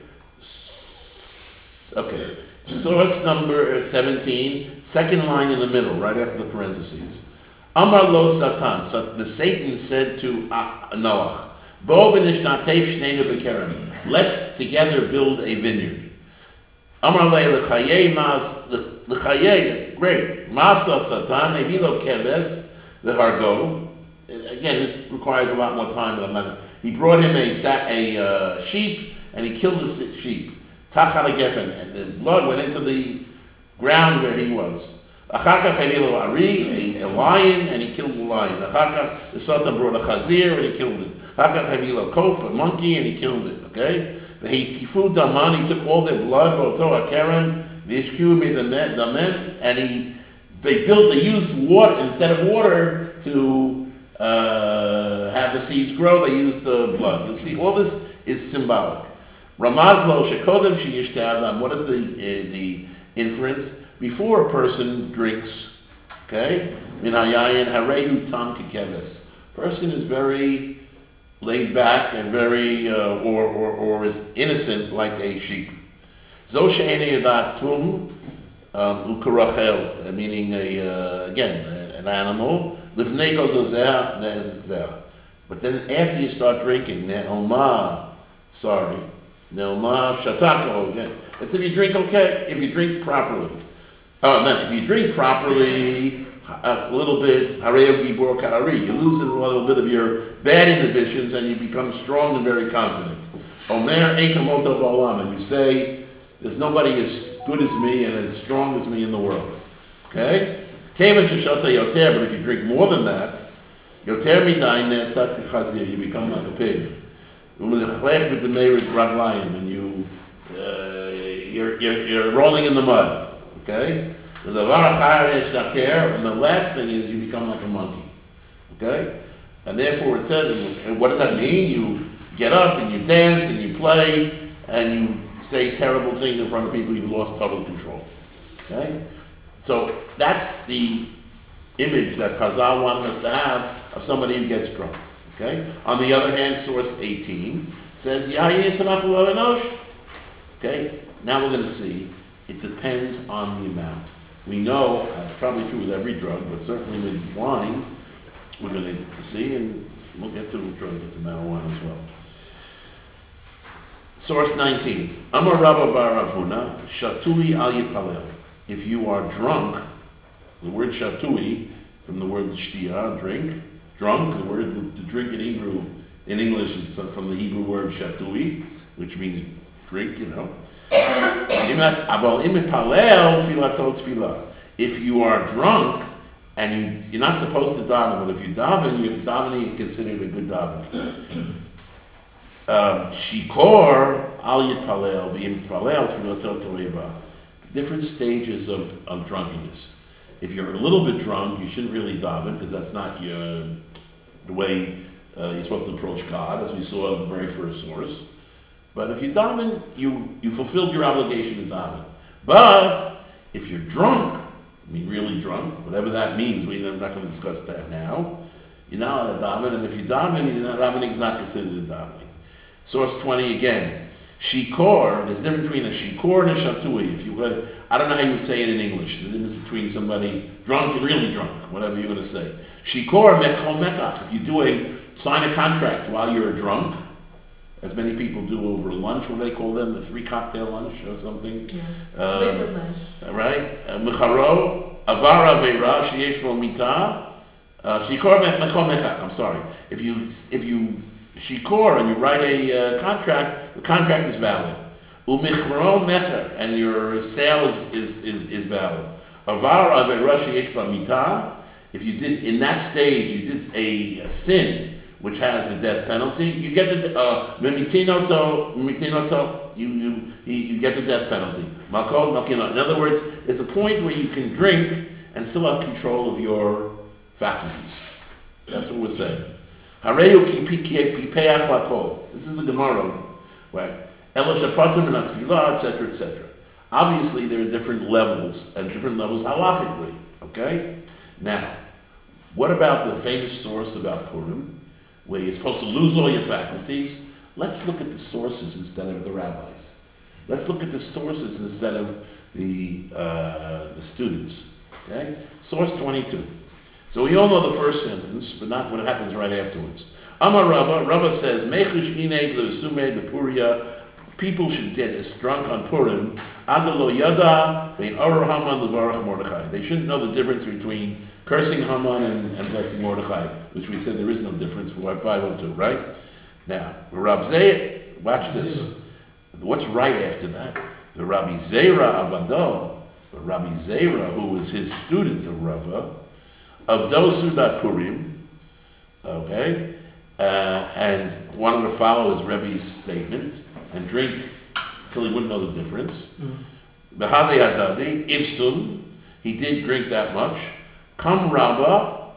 Okay, source number seventeen, second line in the middle, right after the parentheses. Amar lo Satan, so the Satan said to uh, Noah, Bo v'nishnatef shneinu b'kerem, let's together build a vineyard. Amar le l'chayei mas, l'chayei, great, masa Satan, evilo keves, v'hargo. Again, this requires a lot more time than I'm not. He brought him a, a uh, sheep, and he killed the sheep. Tachal Geffen, and the blood went into the ground where he was. Achakach Havilo Ari, a lion, and he killed the lion. Achakach, the Satan brought a chazir, and he killed it. Achakach Havilo Kof, a monkey, and he killed it. Okay? V'heitifu daman, he took all their blood, Boto HaKeren, V'ishku made the damen, and he, they built, they used water, instead of water, to uh, have the seeds grow, they used the blood. You see, all this is symbolic. Ramazlo shekodem sheyish adam. What is the uh, the inference? Before a person drinks, okay? Min hayayin harehu tam kekeves. Person is very laid back and very, uh, or, or or is innocent like a sheep. Zo she'ene yadat tum ukarachel, meaning a uh, again an animal. Lifnei gozozeh nezeh. But then after you start drinking, ne'oma, sorry. Ne'oma shatako again. It's if you drink okay, if you drink properly. Oh, then if you drink properly, a little bit, hareo gibor ka'ari. You lose a little bit of your bad inhibitions and you become strong and very confident. Omer ekamoto ba'olam, and you say, there's nobody as good as me and as strong as me in the world. Okay? Kevan sheshata yoter, but if you drink more than that, yoter midayin ne'etzat k'chazir, you become like a pig. U'melechlech b'demei raglayim, and you, uh, you're, you're, you're rolling in the mud. Okay? And the last thing is you become like a monkey. Okay? And therefore it says, and what does that mean? You get up and you dance and you play and you say terrible things in front of people you've lost total control. Okay? So that's the image that Chazal wanted us to have of somebody who gets drunk. Okay? On the other hand, source eighteen says, okay? Now we're going to see, it depends on the amount. We know, that's probably true with every drug, but certainly with wine, we're going to see, and we'll get to try to get to marijuana as well. Source nineteen. Amar Rabba bar Rav Huna, Shatui al yipalel. If you are drunk, the word shatui, from the word shtia, drink, drunk, the word to drink in Hebrew, in English, is from the Hebrew word shatui, which means drink, you know. If you are drunk and you, you're not supposed to daven, but if you daven, your davening is considered a good davening. Shikor al yitpalel v'yitpalel tfilato toreba. Different stages of, of drunkenness. If you're a little bit drunk, you shouldn't really daven because that's not your, the way uh, you're supposed to approach God, as we saw in the very first source. But if you daven, you, you fulfilled your obligation to daven. But if you're drunk, I mean really drunk, whatever that means, we're not going to discuss that now, you're not allowed to daven, and if you daven, you're not, davening is not considered a davening. Source twenty again. Shikor, there's a difference between a shikor and a shatui. If you would, I don't know how you would say it in English, the difference between somebody drunk and really drunk, whatever you're going to say. Shikor mechol mekach. If you do a, sign a contract while you're drunk, as many people do over lunch, what do they call them? The free cocktail lunch or something? Yeah. Um, Liquid lunch. Right? Mecharo, avara veira, sheyesh bo mita, shikor mechol mekach. I'm sorry. If you, if you shikor and you write a uh, contract, the contract is valid. Umichro mecher, and your sale is, is, is, is valid. Avara veira, sheyesh bo mita. If you did, in that stage, you did a, a sin which has the death penalty, you get the uh, memitinoto, memitinoto, you you you get the death penalty. Malkol malkino. In other words, there's a point where you can drink and still have control of your faculties. That's what we're saying. Hareyu ki pipeach lakol. This is the Gemara, right? Elo shapatim and atfilah, et cetera, et cetera. Obviously, there are different levels and different levels halachically. Okay. Now, what about the famous source about Purim, where you're supposed to lose all your faculties? Let's look at the sources instead of the rabbis. Let's look at the sources instead of the uh, the students. Okay? Source twenty-two. So we all know the first sentence, but not what happens right afterwards. Amar Rabba, Rabba says, Mechush ineg le'usume bepuria. People should get as drunk on Purim. Adalo yada ve'in arur Haman levarach Mordechai. They shouldn't know the difference between cursing Haman and, and blessing Mordechai, which we said there is no difference for five oh two, right? Now, Rab Zeh, watch this. What's right after that? The Rabbi Zera Avado, the Rabbi Zera, who was his student of Rava, of Dosudat Purim, okay, uh, and wanted to follow his Rebbe's statement and drink till he wouldn't know the difference. Behave Hadadi, Ibsum, he did drink that much. Come Rabba,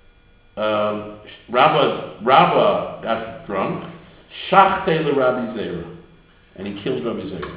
uh, Rabba, Rabba got drunk, Shachte le Rabbi Zera, and he killed Rabbi Zera.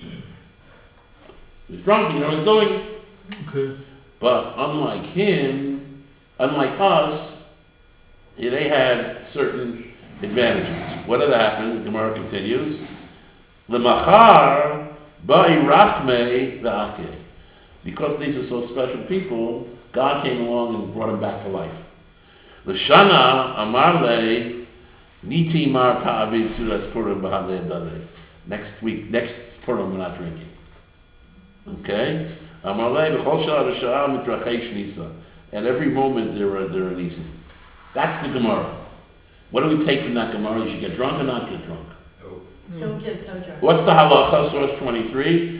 He was drunk, you know what he's doing. Okay. But unlike him, unlike us, they had certain advantages. What had happened? The Gemara continues. L'machar ba'i rachmei v'akeh. Because these are so special people, God came along and brought him back to life. L'shana amar le niti mar ta'avid sudas Purim b'hadei adadei. Next week, next Purim, we're not drinking. Okay? Amar le b'chol shah rishah mitrachei shnisa. At every moment they're they're an easy. That's the Gemara. What do we take from that Gemara? You should get drunk or not get drunk. Don't get so drunk. What's the halacha? Source twenty-three.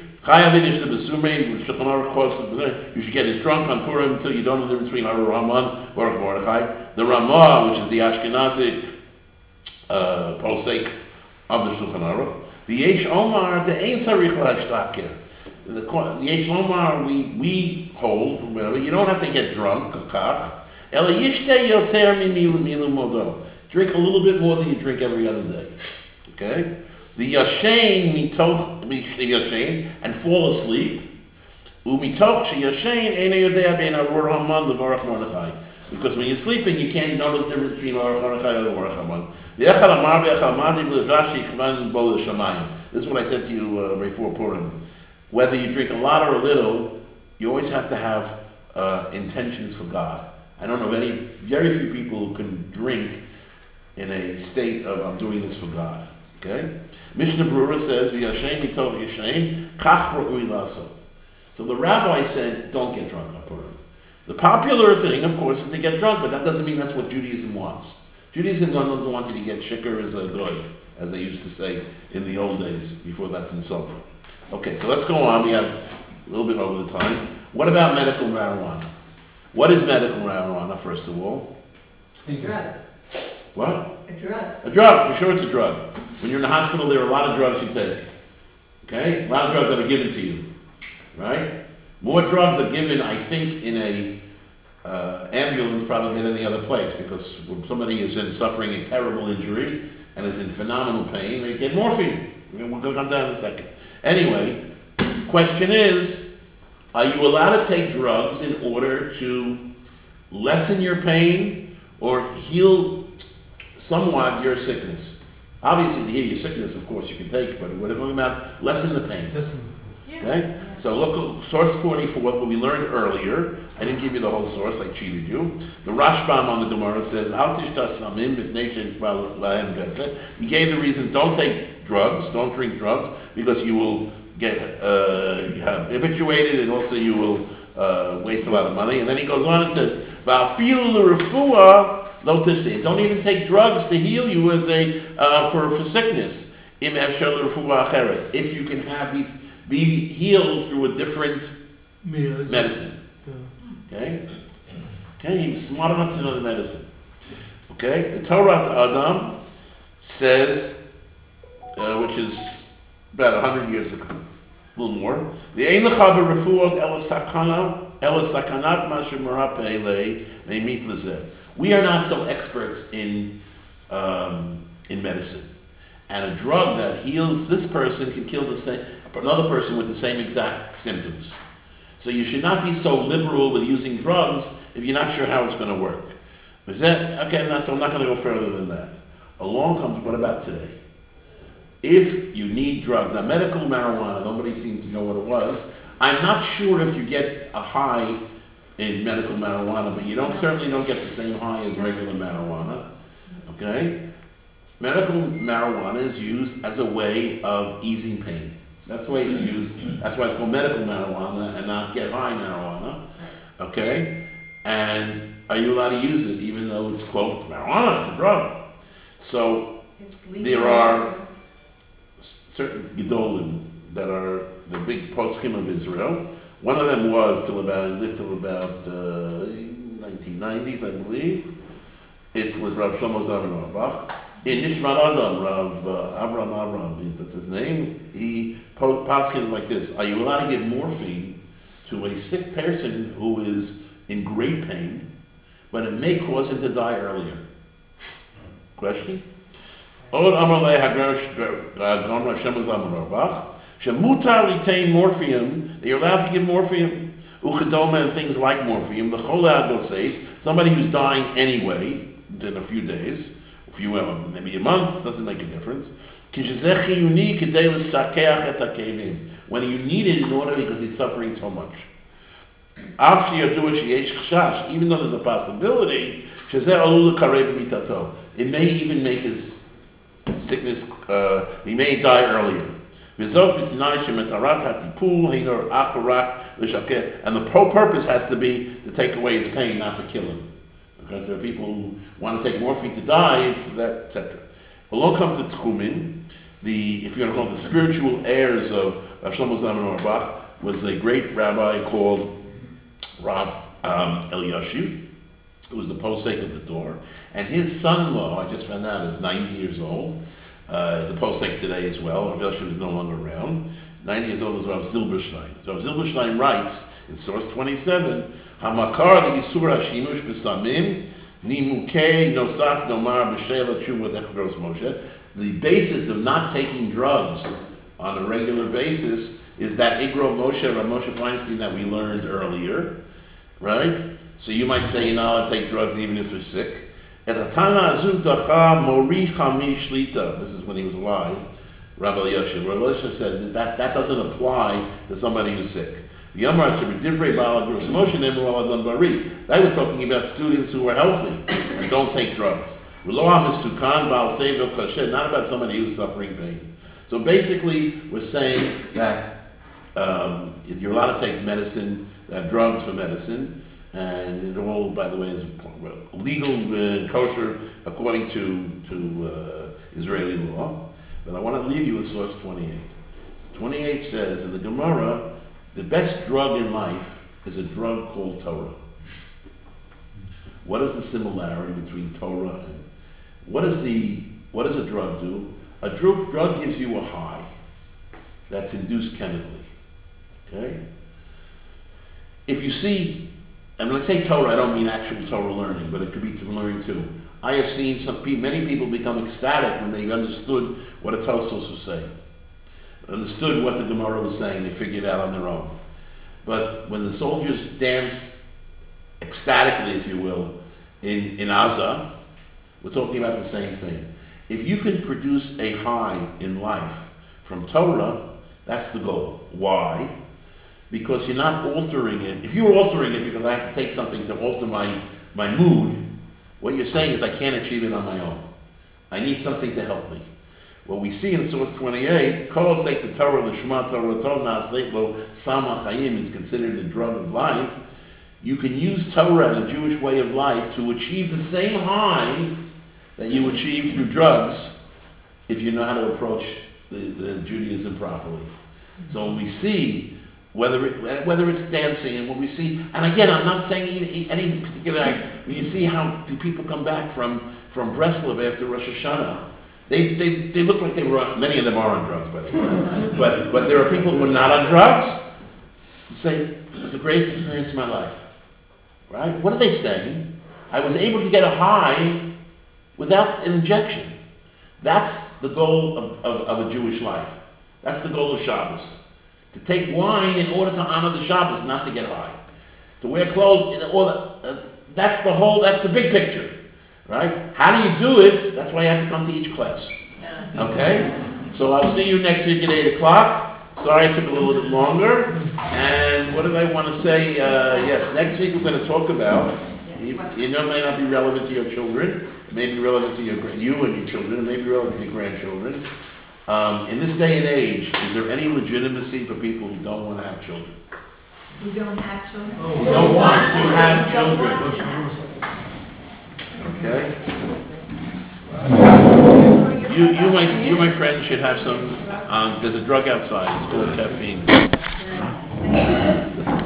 You should get as drunk on Purim until you don't know the difference between Aru Haman or Mordechai. The Ramah, which is the Ashkenazic uh, posek of the Shulchan Aruch. The Yesh Omar, the Ein Sarich L'Hashtaker. The Yesh Omar, we we hold, whatever. You don't have to get drunk. Ela Yishtei Yoter Mimilu Milu Modo. Drink a little bit more than you drink every other day. Okay. The Yashain mitoch Yashain and fall asleep. Umitoch Yashain Eina Yodea Ben Arur Haman Levarach Mordechai. Because when you're sleeping, you can't know the difference between Arur Mordechai and Levarach Haman. This is what I said to you uh, before Purim. Whether you drink a lot or a little, you always have to have uh, intentions for God. I don't know of any, very few people who can drink in a state of I'm doing this for God. Okay? Mishnah Brura says, "V'yashem mitov yashem, kach ra'ui laso." So the rabbi said, don't get drunk on Purim. The popular thing, of course, is to get drunk, but that doesn't mean that's what Judaism wants. Judaism doesn't want you to get shikar as a goy, as they used to say in the old days, before that's insulting. Okay, so let's go on. We have a little bit over the time. What about medical marijuana? What is medical marijuana, first of all? A drug. What? A drug. A drug, for sure it's a drug. When you're in the hospital, there are a lot of drugs you take. Okay? A lot of drugs that are given to you. Right? More drugs are given, I think, in a uh, ambulance probably than any other place, because when somebody is in suffering a terrible injury and is in phenomenal pain, they get morphine. We're going to come down in a second. Anyway, question is, are you allowed to take drugs in order to lessen your pain or heal somewhat your sickness? Obviously, to heal your sickness, of course, you can take, but we're talking about lessen the pain. Listen. Okay? So look at source forty-four, what we learned earlier. I didn't give you the whole source, I cheated you. The Rashbam on the Gemara says, Al tishtas samim b'fnei she'nishba lahem gesa. He gave the reason, don't take drugs, don't drink drugs, because you will get uh, you have habituated, and also you will uh, waste a lot of money. And then he goes on and says, Va'afilu l'refuah lo tishti. Don't even take drugs to heal you as a uh, for, for sickness. Im efshar l'refuah acheret. If you can have be, be healed through a different medicine. Okay? Okay, he was smart enough to know the medicine. Okay? The Torah Adam says, uh, which is about a hundred years ago, a little more. The Ein Lecha B'Refuot El Sakana El Sakanat Masher Marape Le Meimit Lezeh. We are not so experts in um, in medicine, and a drug that heals this person can kill the same another person with the same exact symptoms. So you should not be so liberal with using drugs if you're not sure how it's going to work. Is that okay? So I'm not going to go further than that. Along comes, what about today? If you need drugs, now medical marijuana, nobody seemed to know what it was. I'm not sure if you get a high in medical marijuana, but you don't certainly don't get the same high as regular marijuana. Okay? Medical marijuana is used as a way of easing pain. That's the way it's used. That's why it's called medical marijuana and not get high marijuana. Okay? And are you allowed to use it even though it's, quote, marijuana, it's a drug? So there are certain Gedolim that are the big poskim of Israel. One of them was till about, he lived till about uh, nineteen nineties, I believe. It was Rav Shlomo Zalman Auerbach. In Nishmat Adam, Rav uh, Avram Avram, that's his name, he poskins like this: are you allowed to give morphine to a sick person who is in great pain, but it may cause him to die earlier? Question? Od Amar Le Hagrash Gon Rav Shlomo Zalman Auerbach, Shemutar retain morphium, that you're allowed to give morphium, uchedoma and things like morphium, the Chol Adosais, somebody who's dying anyway, in a few days, a few, uh, maybe a month, doesn't make a difference. When you need it in order because he's suffering so much. Even though there's a possibility, it may even make his sickness, uh, he may die earlier. וזאת בתנאי שמטרת הטיפול הינו אך ורק לשקר, and the whole purpose has to be to take away his pain, not to kill him. Because there are people who want to take morphine to die, that, et cetera. Along comes the Tchumen, the, if you want to call it the spiritual heirs of Rav Shlomo Zalman Auerbach, was a great rabbi called Rav um, Eliashiv, who was the posek of the door, and his son-in-law, I just found out, is ninety years old. Uh, is a posek today as well. Rav Eliashiv is no longer around. ninety years old is Rav Zilberstein. So Rav Zilberstein writes in source twenty-seven, Hamakar the Yisur HaShimush B'Samim Nimukei Nosaf Nomar B'Sheila Tshuva Dechagros Moshe. The basis of not taking drugs on a regular basis is that Igro Moshe, Rav Moshe Feinstein that we learned earlier, right? So you might say you're not allowed to take drugs even if you're sick. Et Hatana Azu Dacha Mori Chami Shlita. This is when he was alive. Rabbi Eliashiv. Rabbi Eliashiv said that that doesn't apply to somebody who's sick. They were talking about students who are healthy and don't take drugs. Not about somebody who's suffering pain. So basically, we're saying that um, you're allowed to take medicine, uh, drugs for medicine, and it all, by the way, is legal and kosher according to, to uh, Israeli law. But I want to leave you with source twenty-eight. twenty-eight says in the Gemara, the best drug in life is a drug called Torah. What is the similarity between Torah and what is the what does a drug do? A drug drug gives you a high that's induced chemically. Okay? If you see, and when I say Torah, I don't mean actual Torah learning, but it could be learning too. I have seen some people, many people become ecstatic when they understood what a Tosfos was saying, understood what the Gemara was saying. They figured it out on their own. But when the soldiers danced ecstatically, if you will, in in Gaza, we're talking about the same thing. If you can produce a high in life from Torah, that's the goal. Why? Because you're not altering it. If you're altering it because I have to take something to alter my, my mood, what you're saying is I can't achieve it on my own. I need something to help me. What we see in source twenty-eight, Kol Sek the Torah, the Shema Torah, Torah Lo Sama Chaim is considered the drug of life. You can use Torah and the Jewish way of life to achieve the same high that you achieve through drugs if you know how to approach the, the Judaism properly. So when we see whether it, whether it's dancing and what we see, and again, I'm not saying any, any particular act, when you see how the people come back from, from Breslov after Rosh Hashanah, they, they, they look like they were on, many of them are on drugs, by the way, but, but there are people who are not on drugs, who say, it was the greatest experience of my life, right? What are they saying? I was able to get a high without an injection. That's the goal of, of, of a Jewish life. That's the goal of Shabbos. To take wine in order to honor the Shabbos, not to get high. To wear clothes, all that, uh, that's the whole, that's the big picture, right? How do you do it? That's why you have to come to each class, okay? So I'll see you next week at eight o'clock. Sorry it took a little bit longer. And what did I want to say? Uh, yes, next week we're going to talk about, you, you know, it may not be relevant to your children, it may be relevant to your, you and your children, it may be relevant to your grandchildren. Um, in this day and age, is there any legitimacy for people who don't want to have children? You don't have children? Who don't want to have children? Okay. You, you, my, you, my friend, should have some. Um, there's a drug outside. It's called caffeine.